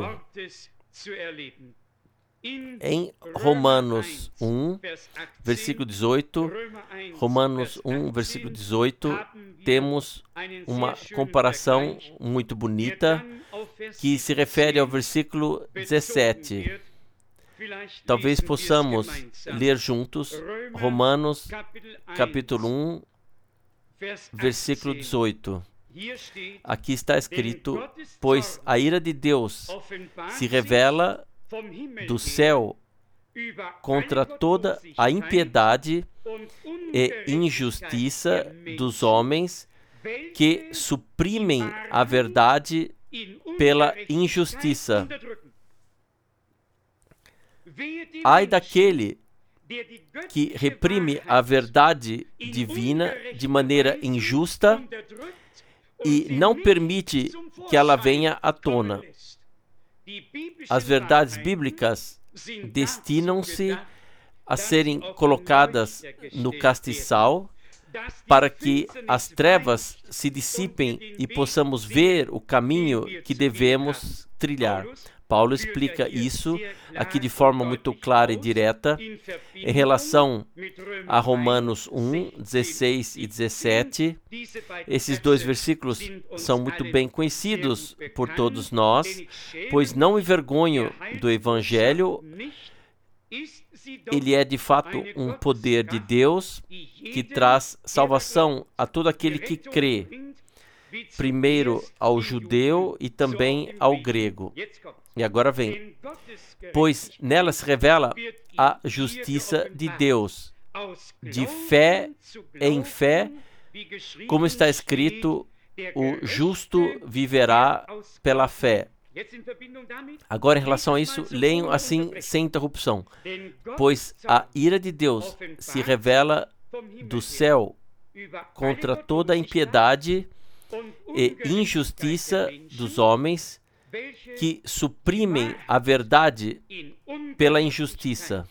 Em Romanos 1, versículo 18, Romanos 1, versículo 18, temos uma comparação muito bonita que se refere ao versículo 17. Talvez possamos ler juntos Romanos capítulo 1, versículo 18. Aqui está escrito: pois a ira de Deus se revela do céu contra toda a impiedade e injustiça dos homens que suprimem a verdade pela injustiça. Ai daquele que reprime a verdade divina de maneira injusta e não permite que ela venha à tona. As verdades bíblicas destinam-se a serem colocadas no castiçal para que as trevas se dissipem e possamos ver o caminho que devemos trilhar. Paulo explica isso aqui de forma muito clara e direta em relação a Romanos 1, 16 e 17. Esses dois versículos são muito bem conhecidos por todos nós, pois não me envergonho do Evangelho. Ele é de fato um poder de Deus que traz salvação a todo aquele que crê, primeiro ao judeu e também ao grego. E agora vem: pois nela se revela a justiça de Deus, de fé em fé, como está escrito: o justo viverá pela fé. Agora, em relação a isso, leiam assim sem interrupção: pois a ira de Deus se revela do céu contra toda a impiedade e injustiça dos homens que suprimem a verdade pela injustiça.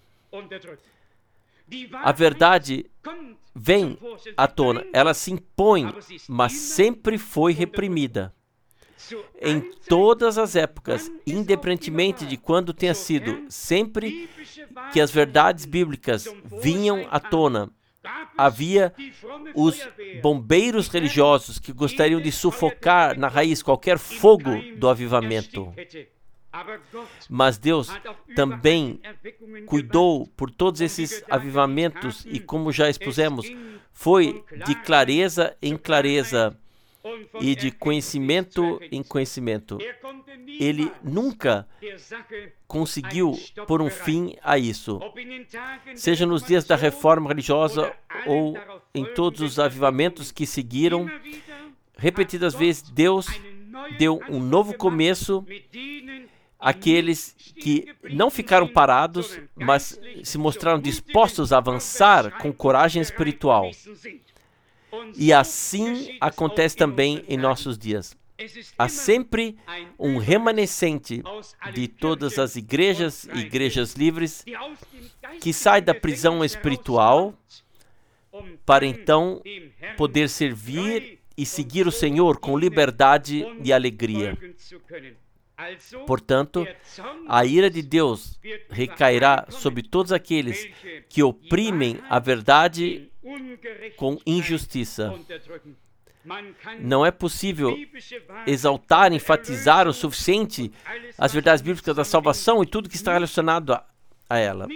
A verdade vem à tona, ela se impõe, mas sempre foi reprimida. Em todas as épocas, independentemente de quando tenha sido, sempre que as verdades bíblicas vinham à tona, havia os bombeiros religiosos que gostariam de sufocar na raiz qualquer fogo do avivamento. Mas Deus também cuidou por todos esses avivamentos e, como já expusemos, foi de clareza em clareza e de conhecimento em conhecimento. Ele nunca conseguiu pôr um fim a isso. Seja nos dias da reforma religiosa ou em todos os avivamentos que seguiram, repetidas vezes Deus deu um novo começo àqueles que não ficaram parados, mas se mostraram dispostos a avançar com coragem espiritual. E assim acontece também em nossos dias. há sempre um remanescente de todas as igrejas e igrejas livres que sai da prisão espiritual para então poder servir e seguir o Senhor com liberdade e alegria. Portanto, a ira de Deus recairá sobre todos aqueles que oprimem a verdade com injustiça. Não é possível exaltar, enfatizar o suficiente as verdades bíblicas da salvação e tudo que está relacionado a ela.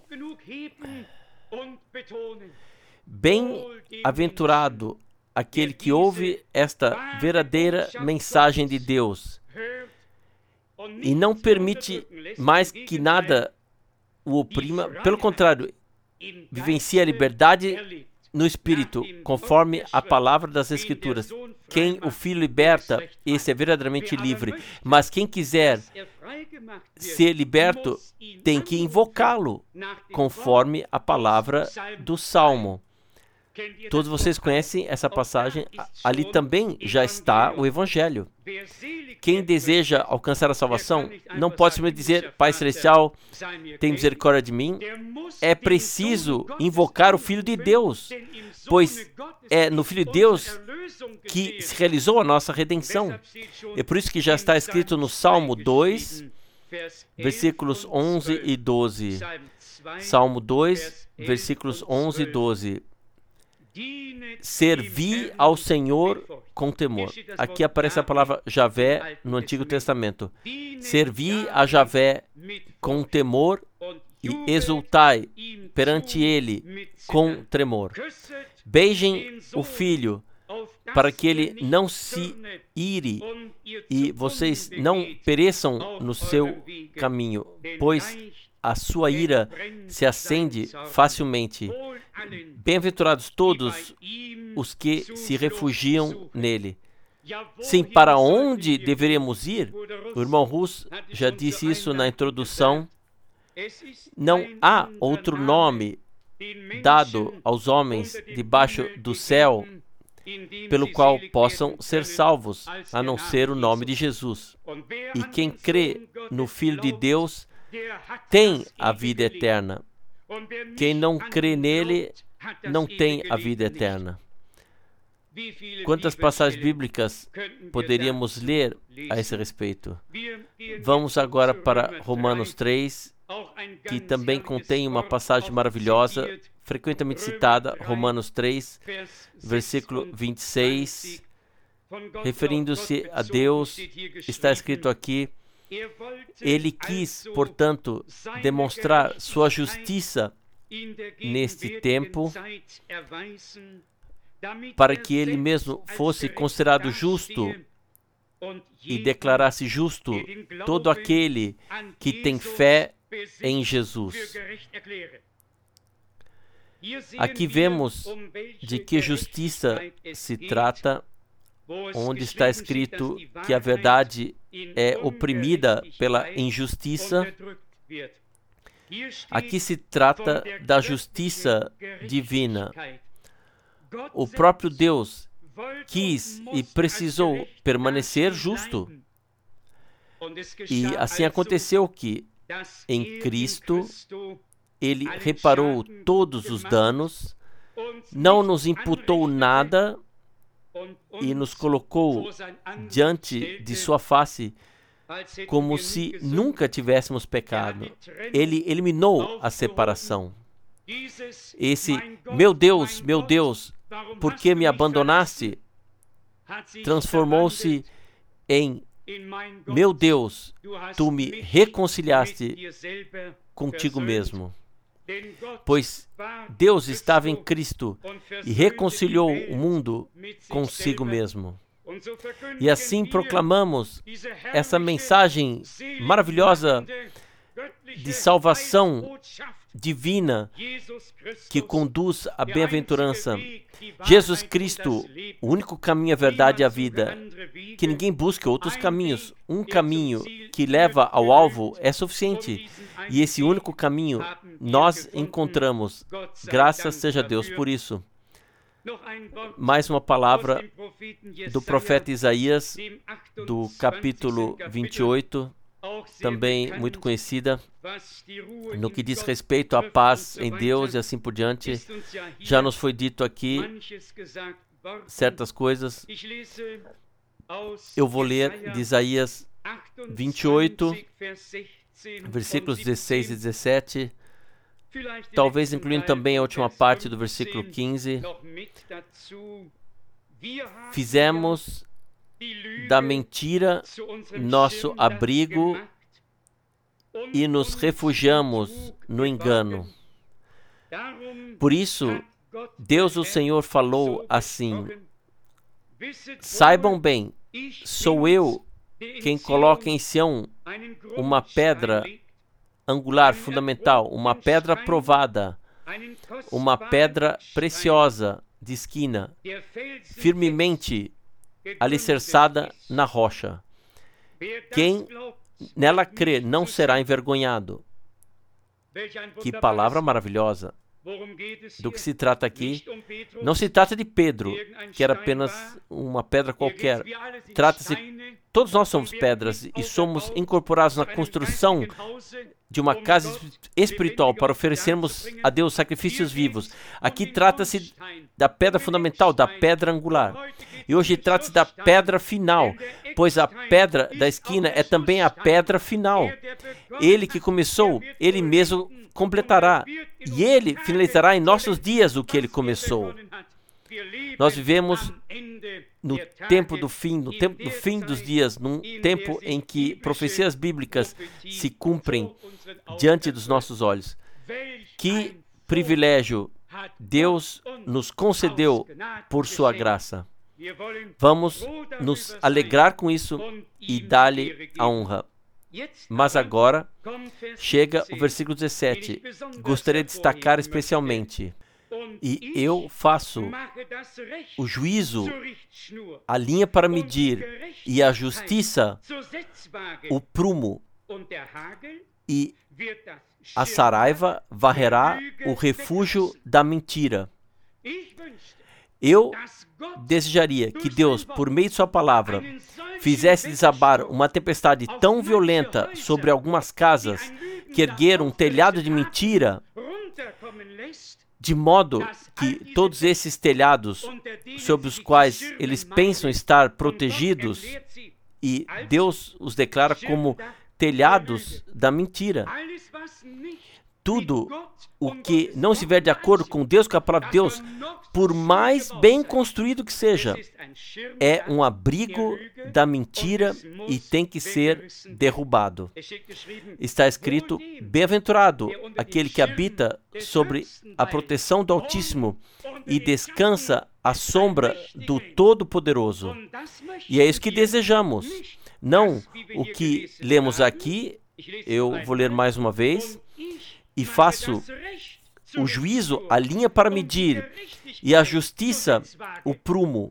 Bem-aventurado aquele que ouve esta verdadeira mensagem de Deus e não permite mais que nada o oprima. Pelo contrário, vivencia a liberdade no Espírito, conforme a palavra das Escrituras. Quem o Filho liberta, esse é verdadeiramente livre. Mas quem quiser ser liberto, tem que invocá-lo, conforme a palavra do Salmo. Todos vocês conhecem essa passagem. Ali também já está o Evangelho. Quem deseja alcançar a salvação não pode simplesmente dizer: Pai Celestial, tem misericórdia de mim. É preciso invocar o Filho de Deus, pois é no Filho de Deus que se realizou a nossa redenção. É por isso que já está escrito no Salmo 2, versículos 11 e 12. Salmo 2, versículos 11 e 12. Servi ao Senhor com temor. Aqui aparece a palavra Javé no Antigo Testamento. Servi a Javé com temor e exultai perante ele com tremor. Beijem o Filho, para que ele não se ire e vocês não pereçam no seu caminho, pois a sua ira se acende facilmente. Bem-aventurados todos os que se refugiam nele. Sim, para onde deveríamos ir? O irmão Hus já disse isso na introdução. Não há outro nome dado aos homens debaixo do céu pelo qual possam ser salvos, a não ser o nome de Jesus. E quem crê no Filho de Deus tem a vida eterna. Quem não crê nele não tem a vida eterna. Quantas passagens bíblicas poderíamos ler a esse respeito? Vamos agora para Romanos 3, que também contém uma passagem maravilhosa, frequentemente citada, Romanos 3, versículo 26, referindo-se a Deus, está escrito aqui: Ele quis, portanto, demonstrar sua justiça neste tempo, para que ele mesmo fosse considerado justo e declarasse justo todo aquele que tem fé em Jesus. Aqui vemos de que justiça se trata, onde está escrito que a verdade é oprimida pela injustiça. Aqui se trata da justiça divina. O próprio Deus quis e precisou permanecer justo. E assim aconteceu que, em Cristo, Ele reparou todos os danos, não nos imputou nada e nos colocou diante de sua face como se nunca tivéssemos pecado. Ele eliminou a separação. Esse meu Deus, por que me abandonaste? Transformou-se em meu Deus, tu me reconciliaste contigo mesmo. Pois Deus estava em Cristo e reconciliou o mundo consigo mesmo. E assim proclamamos essa mensagem maravilhosa de salvação divina que conduz à bem-aventurança. Jesus Cristo, o único caminho, a verdade e a vida. Que ninguém busque outros caminhos. Um caminho que leva ao alvo é suficiente. E esse único caminho nós encontramos. Graças seja a Deus por isso. mais uma palavra do profeta Isaías, do capítulo 28, também muito conhecida, no que diz respeito à paz em Deus e assim por diante. Já nos foi dito aqui certas coisas. Eu vou ler de Isaías 28, versículos 16 e 17, talvez incluindo também a última parte do versículo 15. Fizemos da mentira nosso abrigo e nos refugiamos no engano. Por isso, Deus o Senhor falou assim: saibam bem, sou eu quem coloca em Sião uma pedra angular fundamental, uma pedra provada, uma pedra preciosa de esquina, firmemente alicerçada na rocha. Quem nela crê não será envergonhado. Que palavra maravilhosa! Do que se trata aqui? Não se trata de Pedro, que era apenas uma pedra qualquer. Trata-se, todos nós somos pedras e somos incorporados na construção de uma casa espiritual para oferecermos a Deus sacrifícios vivos. Aqui trata-se da pedra fundamental, da pedra angular. E hoje trata-se da pedra final, pois a pedra da esquina é também a pedra final. Ele que começou, ele mesmo completará. E ele finalizará em nossos dias o que ele começou. Nós vivemos no tempo do fim, no tempo do fim dos dias, num tempo em que profecias bíblicas se cumprem diante dos nossos olhos. Que privilégio Deus nos concedeu por sua graça. Vamos nos alegrar com isso e dar-lhe a honra. Mas agora chega o versículo 17. Gostaria de destacar especialmente: e eu faço o juízo, a linha para medir, e a justiça, o prumo, e a saraiva varrerá o refúgio da mentira. Eu desejaria que Deus, por meio de sua palavra, fizesse desabar uma tempestade tão violenta sobre algumas casas que ergueram um telhado de mentira, de modo que todos esses telhados sobre os quais eles pensam estar protegidos, e Deus os declara como telhados da mentira. Tudo o que não estiver de acordo com Deus, com a palavra de Deus, por mais bem construído que seja, é um abrigo da mentira e tem que ser derrubado. Está escrito: bem-aventurado aquele que habita sobre a proteção do Altíssimo e descansa à sombra do Todo-Poderoso. E é isso que desejamos. Não o que lemos aqui. Eu vou ler mais uma vez. E faço o juízo, a linha para medir, e a justiça, o prumo.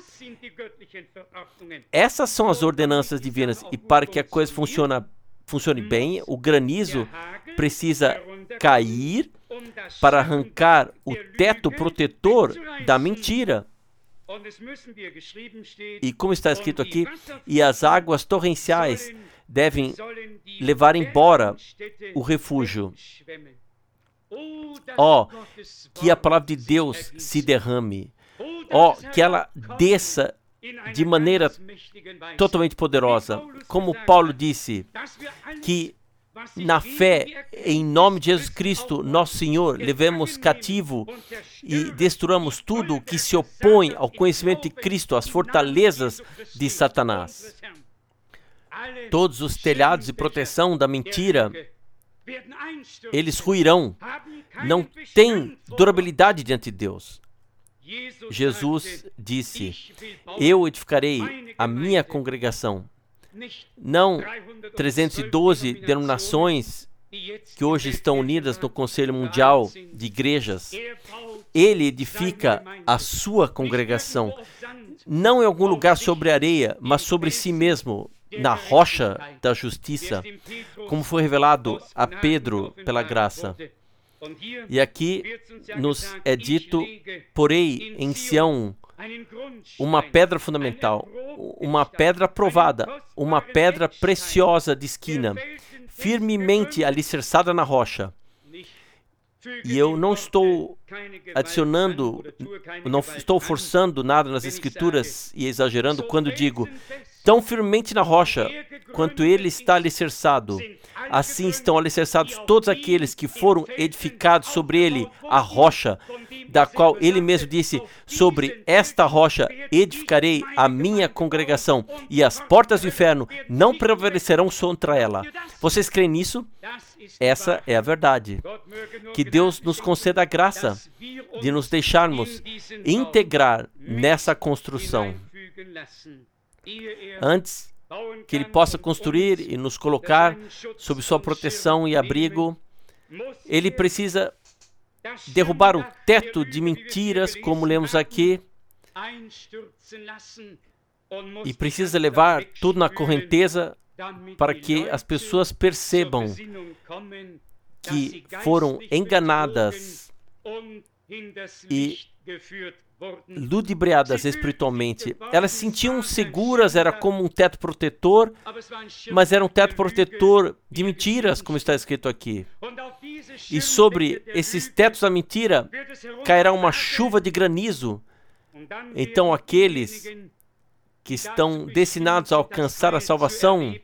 Essas são as ordenanças divinas. E para que a coisa funcione bem, o granizo precisa cair para arrancar o teto protetor da mentira. E como está escrito aqui, e as águas torrenciais devem levar embora o refúgio. Que a palavra de Deus se derrame. Que ela desça de maneira totalmente poderosa. Como Paulo disse, que na fé, em nome de Jesus Cristo, nosso Senhor, levemos cativo e destruamos tudo o que se opõe ao conhecimento de Cristo, as fortalezas de Satanás. Todos os telhados de proteção da mentira, eles ruirão. Não tem durabilidade diante de Deus. Jesus disse: eu edificarei a minha congregação. Não 312 denominações que hoje estão unidas no Conselho Mundial de Igrejas. Ele edifica a sua congregação, não em algum lugar sobre a areia, mas sobre si mesmo, na rocha da justiça, como foi revelado a Pedro pela graça. E aqui nos é dito: porei em Sião uma pedra fundamental, uma pedra provada, uma pedra preciosa de esquina, firmemente alicerçada na rocha. E eu não estou adicionando, não estou forçando nada nas Escrituras e exagerando quando digo: tão firmemente na rocha quanto ele está alicerçado, assim estão alicerçados todos aqueles que foram edificados sobre ele, a rocha, da qual ele mesmo disse: sobre esta rocha edificarei a minha congregação, e as portas do inferno não prevalecerão contra ela. Vocês creem nisso? Essa é a verdade. Que Deus nos conceda a graça de nos deixarmos integrar nessa construção. Antes que Ele possa construir e nos colocar sob sua proteção e abrigo, Ele precisa derrubar o teto de mentiras, como lemos aqui, e precisa levar tudo na correnteza para que as pessoas percebam que foram enganadas e ludibriadas espiritualmente. Elas se sentiam seguras, era como um teto protetor, mas era um teto protetor de mentiras, como está escrito aqui. E sobre esses tetos da mentira cairá uma chuva de granizo. Então aqueles que estão destinados a alcançar a salvação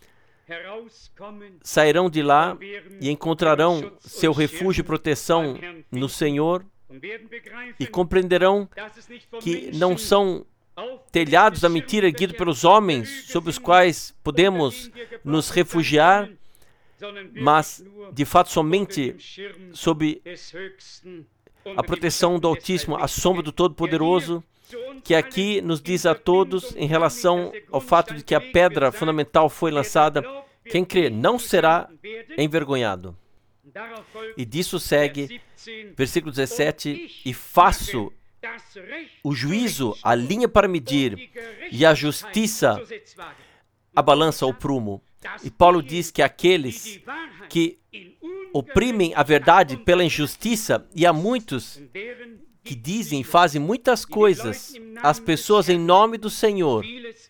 sairão de lá e encontrarão seu refúgio e proteção no Senhor, e compreenderão que não são telhados da mentira erguidos pelos homens sobre os quais podemos nos refugiar, mas de fato somente sob a proteção do Altíssimo, a sombra do Todo-Poderoso, que aqui nos diz a todos em relação ao fato de que a pedra fundamental foi lançada: quem crê não será envergonhado. E disso segue, versículo 17: e faço o juízo, a linha para medir, e a justiça, a balança, o prumo. E Paulo diz que aqueles que oprimem a verdade pela injustiça, e há muitos que dizem e fazem muitas coisas, as pessoas em nome do Senhor,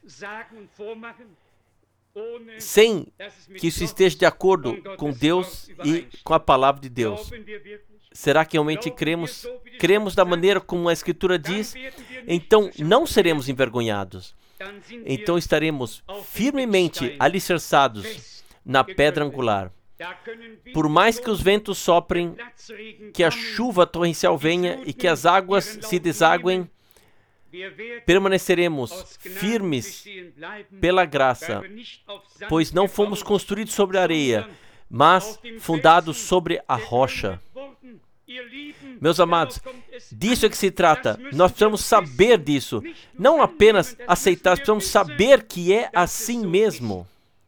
sem que isso esteja de acordo com Deus e com a palavra de Deus. Será que realmente cremos? Cremos da maneira como a Escritura diz? Então não seremos envergonhados. Então estaremos firmemente alicerçados na pedra angular. Por mais que os ventos soprem, que a chuva torrencial venha e que as águas se desaguem, permaneceremos firmes pela graça, pois não fomos construídos sobre a areia, mas fundados sobre a rocha. Meus amados, disso é que se trata. Nós precisamos saber disso. Não apenas aceitar, precisamos saber que é assim mesmo.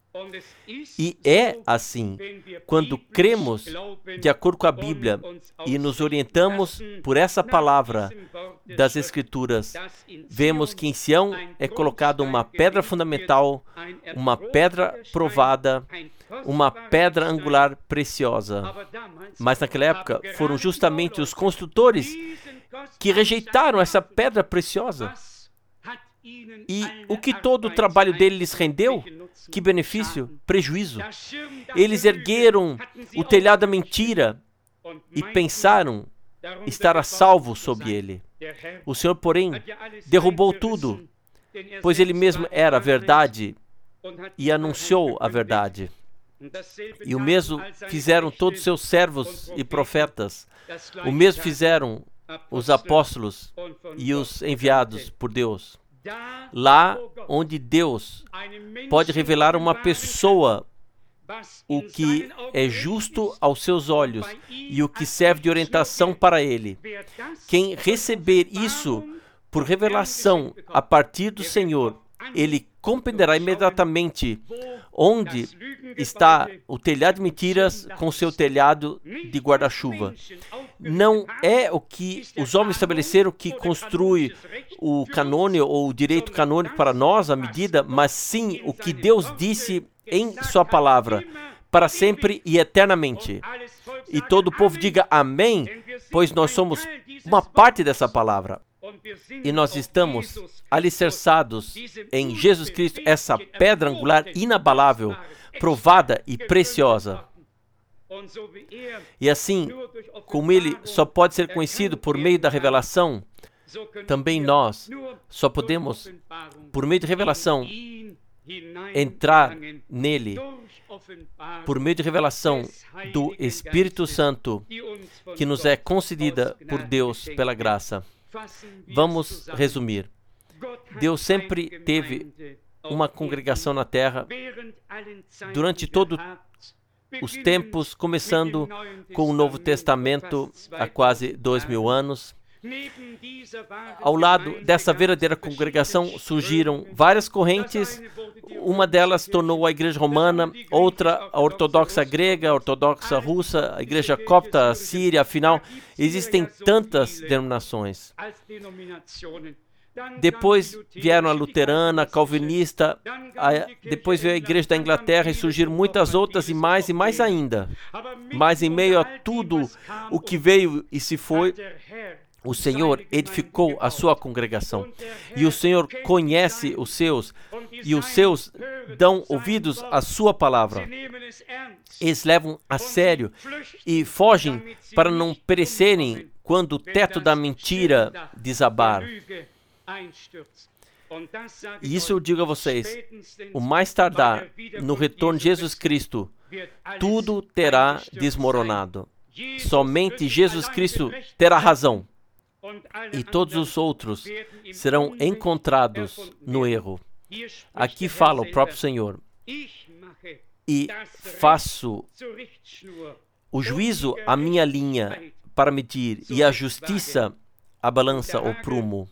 E é assim, quando cremos de acordo com a Bíblia e nos orientamos por essa palavra das Escrituras, vemos que em Sião é colocada uma pedra fundamental, uma pedra provada, uma pedra angular preciosa. Mas naquela época foram justamente os construtores que rejeitaram essa pedra preciosa. E o que todo o trabalho dele lhes rendeu? Que benefício? Prejuízo. Eles ergueram o telhado da mentira e pensaram estar a salvo sob ele. O Senhor, porém, derrubou tudo, pois ele mesmo era a verdade e anunciou a verdade. E o mesmo fizeram todos os seus servos e profetas. O mesmo fizeram os apóstolos e os enviados por Deus. Lá onde Deus pode revelar a uma pessoa o que é justo aos seus olhos e o que serve de orientação para ele. Quem receber isso por revelação a partir do Senhor, ele compreenderá imediatamente onde está o telhado de mentiras com seu telhado de guarda-chuva. Não é o que os homens estabeleceram que construi o canônico ou o direito canônico para nós, a medida, mas sim o que Deus disse em sua palavra, para sempre e eternamente. E todo o povo diga amém, pois nós somos uma parte dessa palavra. E nós estamos alicerçados em Jesus Cristo, essa pedra angular inabalável, provada e preciosa. E assim, como ele só pode ser conhecido por meio da revelação, também nós só podemos, por meio de revelação, entrar nele, por meio de revelação do Espírito Santo, que nos é concedida por Deus pela graça. Vamos resumir. Deus sempre teve uma congregação na terra durante todos os tempos, começando com o Novo Testamento há quase 2000 anos. Ao lado dessa verdadeira congregação surgiram várias correntes. Uma delas tornou a igreja romana, outra a ortodoxa grega, a ortodoxa russa, a igreja copta, a síria. Afinal, existem tantas denominações. Depois vieram a luterana, a calvinista, depois veio a igreja da Inglaterra e surgiram muitas outras e mais ainda. Mas em meio a tudo o que veio e se foi, o Senhor edificou a sua congregação. E o Senhor conhece os seus, e os seus dão ouvidos à sua palavra. Eles levam a sério e fogem para não perecerem quando o teto da mentira desabar. E isso eu digo a vocês, o mais tardar, no retorno de Jesus Cristo, tudo terá desmoronado. Somente Jesus Cristo terá razão. E todos os outros serão encontrados no erro. Aqui fala o próprio Senhor. E faço o juízo a minha linha para medir, e a justiça a balança ou prumo.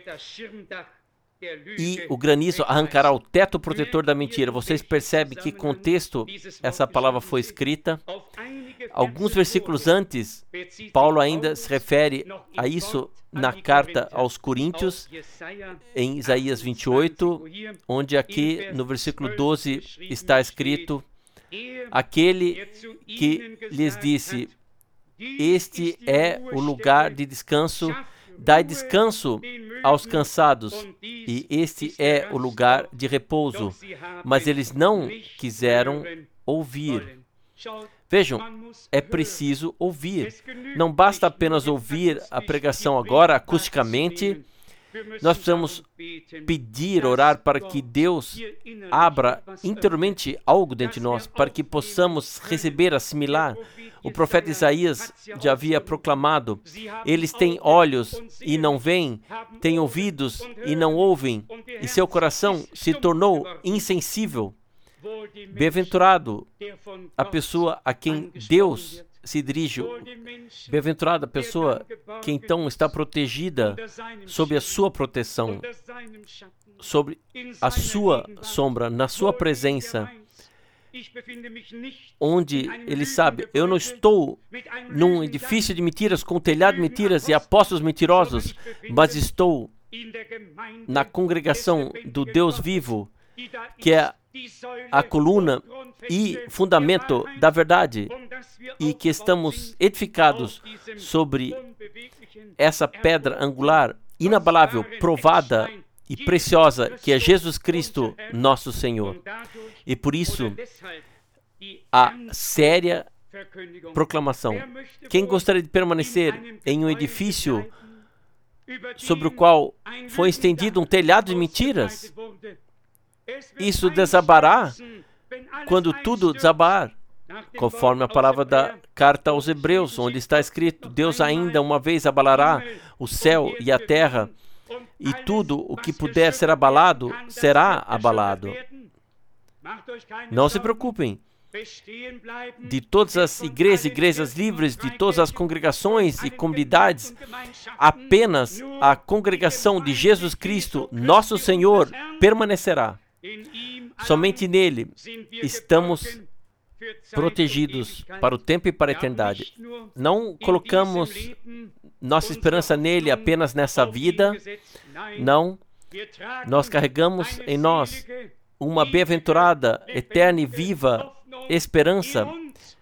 E o granizo arrancará o teto protetor da mentira. Vocês percebem que contexto essa palavra foi escrita? Alguns versículos antes, Paulo ainda se refere a isso na carta aos Coríntios, em Isaías 28, onde aqui no versículo 12 está escrito: aquele que lhes disse, este é o lugar de descanso, dai descanso aos cansados, e este é o lugar de repouso. Mas eles não quiseram ouvir. Vejam, é preciso ouvir. Não basta apenas ouvir a pregação agora, acusticamente. Nós precisamos pedir, orar para que Deus abra interiormente algo dentro de nós, para que possamos receber, assimilar. O profeta Isaías já havia proclamado: eles têm olhos e não veem, têm ouvidos e não ouvem, e seu coração se tornou insensível. Bem-aventurado a pessoa a quem Deus se dirige. Bem-aventurada a pessoa que então está protegida sob a sua proteção, sobre a sua sombra, na sua presença, onde ele sabe, eu não estou num edifício de mentiras, com telhado de mentiras e apóstolos mentirosos, mas estou na congregação do Deus vivo, que é a coluna e fundamento da verdade, e que estamos edificados sobre essa pedra angular inabalável, provada e preciosa, que é Jesus Cristo, nosso Senhor. E por isso, a séria proclamação. Quem gostaria de permanecer em um edifício sobre o qual foi estendido um telhado de mentiras? Isso desabará quando tudo desabar, conforme a palavra da carta aos Hebreus, onde está escrito: Deus ainda uma vez abalará o céu e a terra, e tudo o que puder ser abalado, será abalado. Não se preocupem. De todas as igrejas livres, de todas as congregações e comunidades, apenas a congregação de Jesus Cristo, nosso Senhor, permanecerá. Somente nele estamos protegidos para o tempo e para a eternidade. Não colocamos nossa esperança nele apenas nessa vida. Não. Nós carregamos em nós uma bem-aventurada, eterna e viva esperança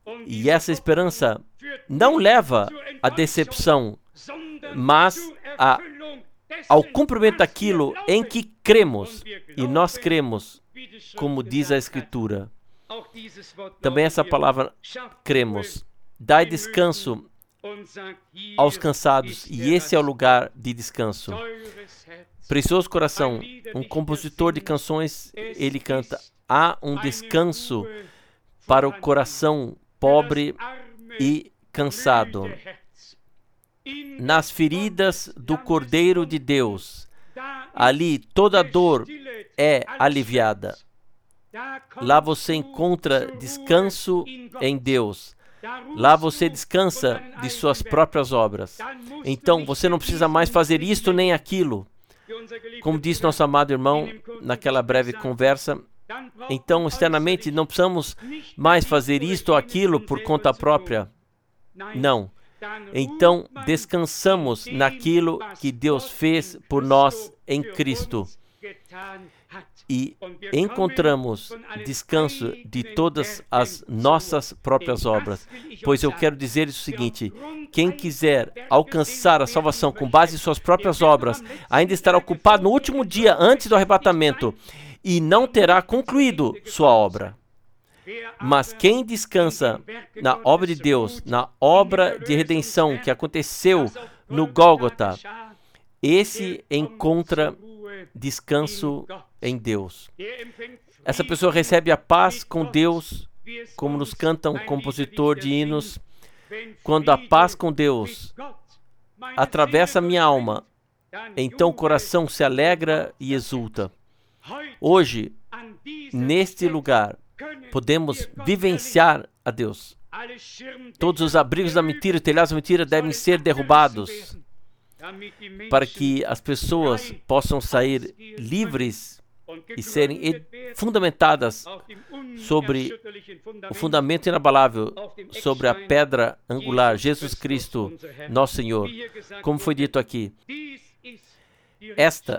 E essa esperança não leva à decepção, mas ao cumprimento daquilo em que cremos. E nós cremos, como diz a Escritura. Também essa palavra, cremos. Dai descanso aos cansados, e esse é o lugar de descanso. Precioso coração, um compositor de canções, ele canta: há um descanso para o coração pobre e cansado. Nas feridas do Cordeiro de Deus, ali toda dor é aliviada. Lá você encontra descanso em Deus. Lá você descansa de suas próprias obras. Então você não precisa mais fazer isto nem aquilo. Como disse nosso amado irmão naquela breve conversa, então externamente não precisamos mais fazer isto ou aquilo por conta própria. Não. Então descansamos naquilo que Deus fez por nós em Cristo. E encontramos descanso de todas as nossas próprias obras. Pois eu quero dizer o seguinte: quem quiser alcançar a salvação com base em suas próprias obras, ainda estará ocupado no último dia antes do arrebatamento e não terá concluído sua obra. Mas quem descansa na obra de Deus, na obra de redenção que aconteceu no Gólgota, esse encontra descanso em Deus. Essa pessoa recebe a paz com Deus, como nos canta um compositor de hinos. Quando a paz com Deus atravessa minha alma, então o coração se alegra e exulta. Hoje, neste lugar, podemos vivenciar a Deus. Todos os abrigos da mentira e telhados da mentira devem ser derrubados, para que as pessoas possam sair livres e serem fundamentadas sobre o fundamento inabalável, sobre a pedra angular, Jesus Cristo, nosso Senhor. Como foi dito aqui, esta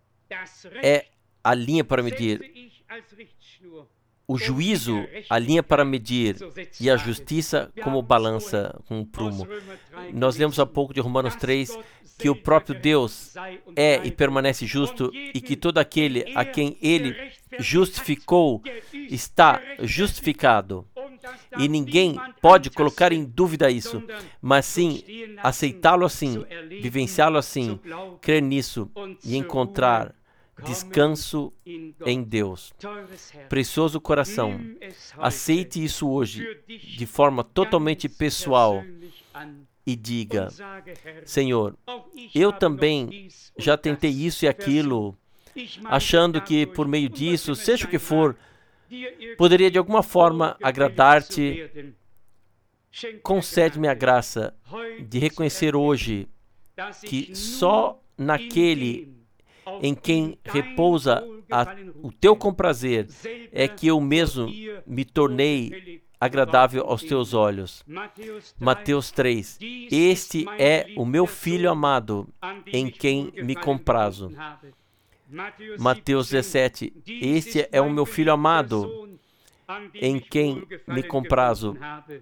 é a linha para medir, o juízo, a linha para medir, e a justiça como balança, como prumo. Nós lemos há pouco de Romanos 3, que o próprio Deus é e permanece justo, e que todo aquele a quem Ele justificou está justificado. E ninguém pode colocar em dúvida isso, mas sim aceitá-lo assim, vivenciá-lo assim, crer nisso e encontrar descanso em Deus. Precioso coração, aceite isso hoje de forma totalmente pessoal e diga: Senhor, eu também já tentei isso e aquilo, achando que por meio disso, seja o que for, poderia de alguma forma agradar-te. Concede-me a graça de reconhecer hoje que só naquele em quem repousa o teu comprazer é que eu mesmo me tornei agradável aos teus olhos. Mateus 3. Este é o meu Filho amado, em quem me comprazo. Mateus 17. Este é o meu Filho amado, em quem me comprazo.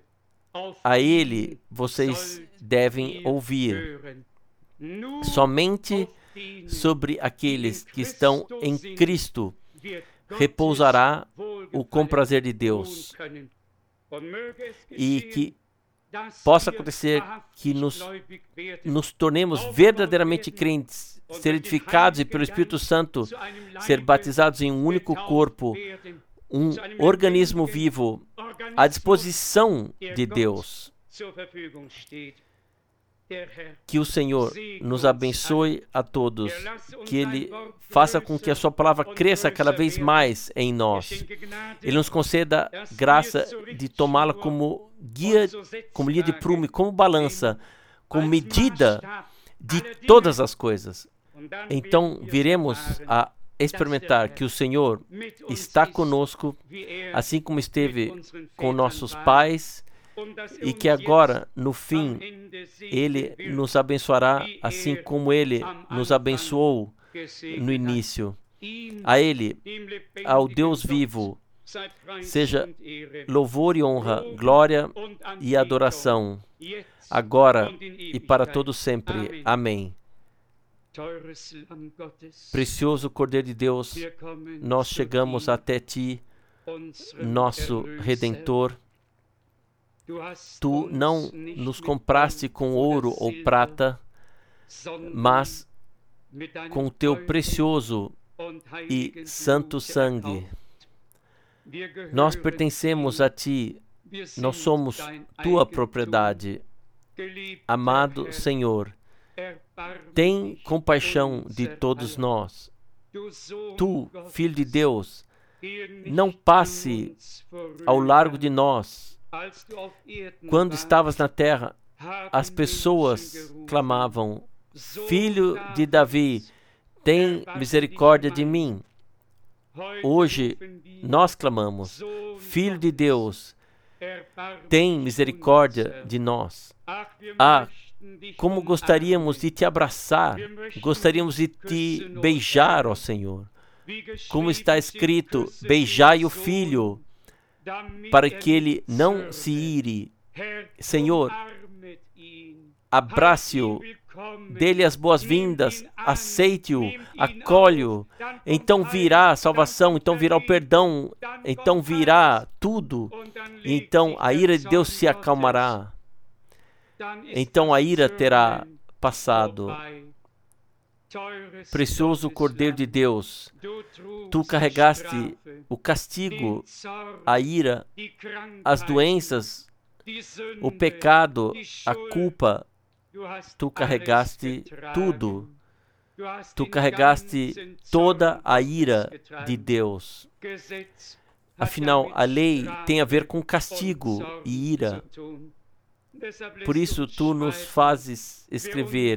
A ele vocês devem ouvir. Somente sobre aqueles que estão em Cristo repousará o comprazer de Deus. E que possa acontecer que nos tornemos verdadeiramente crentes, ser edificados e pelo Espírito Santo ser batizados em um único corpo, um organismo vivo à disposição de Deus. Que o Senhor nos abençoe a todos, que Ele faça com que a sua palavra cresça cada vez mais em nós. Ele nos conceda graça de tomá-la como guia, como linha de prumo, como balança, como medida de todas as coisas. Então viremos a experimentar que o Senhor está conosco, assim como esteve com nossos pais, e que agora, no fim, Ele nos abençoará, assim como Ele nos abençoou no início. A Ele, ao Deus vivo, seja louvor e honra, glória e adoração, agora e para todo sempre. Amém. Precioso Cordeiro de Deus, nós chegamos até Ti, nosso Redentor. Tu não nos compraste com ouro ou prata, mas com Teu precioso e santo sangue. Nós pertencemos a Ti, nós somos Tua propriedade. Amado Senhor, tem compaixão de todos nós. Tu, Filho de Deus, não passe ao largo de nós. Quando estavas na terra, as pessoas clamavam: Filho de Davi, tem misericórdia de mim. Hoje nós clamamos: Filho de Deus, tem misericórdia de nós. Ah, como gostaríamos de te abraçar, gostaríamos de te beijar, ó Senhor. Como está escrito: beijai o Filho, para que ele não se ire. Senhor, abrace-o, dê-lhe as boas-vindas, aceite-o, acolhe-o. Então virá a salvação, então virá o perdão, então virá tudo. E então a ira de Deus se acalmará. Então a ira terá passado. Precioso Cordeiro de Deus, Tu carregaste o castigo, a ira, as doenças, o pecado, a culpa. Tu carregaste tudo. Tu carregaste toda a ira de Deus. Afinal, a lei tem a ver com castigo e ira. Por isso, Tu nos fazes escrever: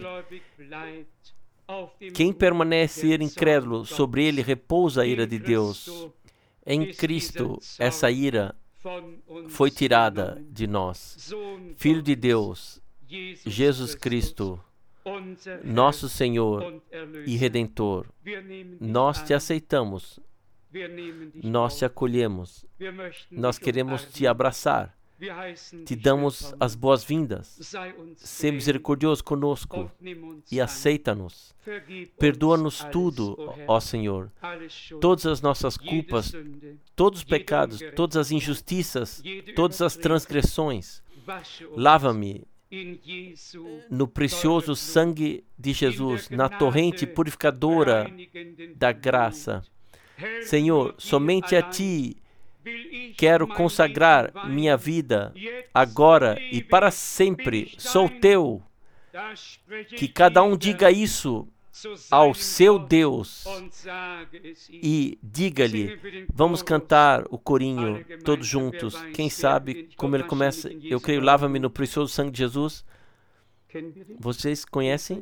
quem permanecer incrédulo, sobre ele repousa a ira de Deus. Em Cristo, essa ira foi tirada de nós. Filho de Deus, Jesus Cristo, nosso Senhor e Redentor, nós Te aceitamos, nós Te acolhemos, nós queremos Te abraçar. Te damos as boas-vindas. Sê misericordioso conosco e aceita-nos. Perdoa-nos tudo, ó Senhor. Todas as nossas culpas, todos os pecados, todas as injustiças, todas as transgressões. Lava-me no precioso sangue de Jesus, na torrente purificadora da graça. Senhor, somente a Ti quero consagrar minha vida, agora e para sempre. Sou Teu. Que cada um diga isso ao seu Deus e diga-lhe. Vamos cantar o corinho todos juntos. Quem sabe como ele começa? Eu creio: lava-me no precioso sangue de Jesus. Vocês conhecem?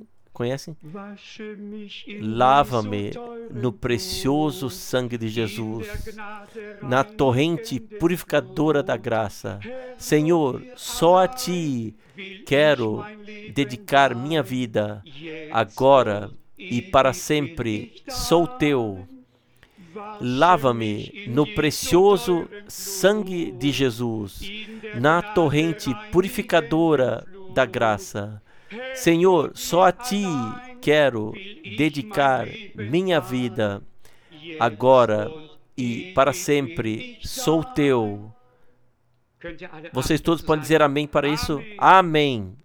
Lava-me no precioso sangue de Jesus, na torrente purificadora da graça. Senhor, só a Ti quero dedicar minha vida, agora e para sempre. Sou Teu. Lava-me no precioso sangue de Jesus, na torrente purificadora da graça. Senhor, só a Ti quero dedicar minha vida, agora e para sempre. Sou Teu. Vocês todos podem dizer amém para isso? Amém.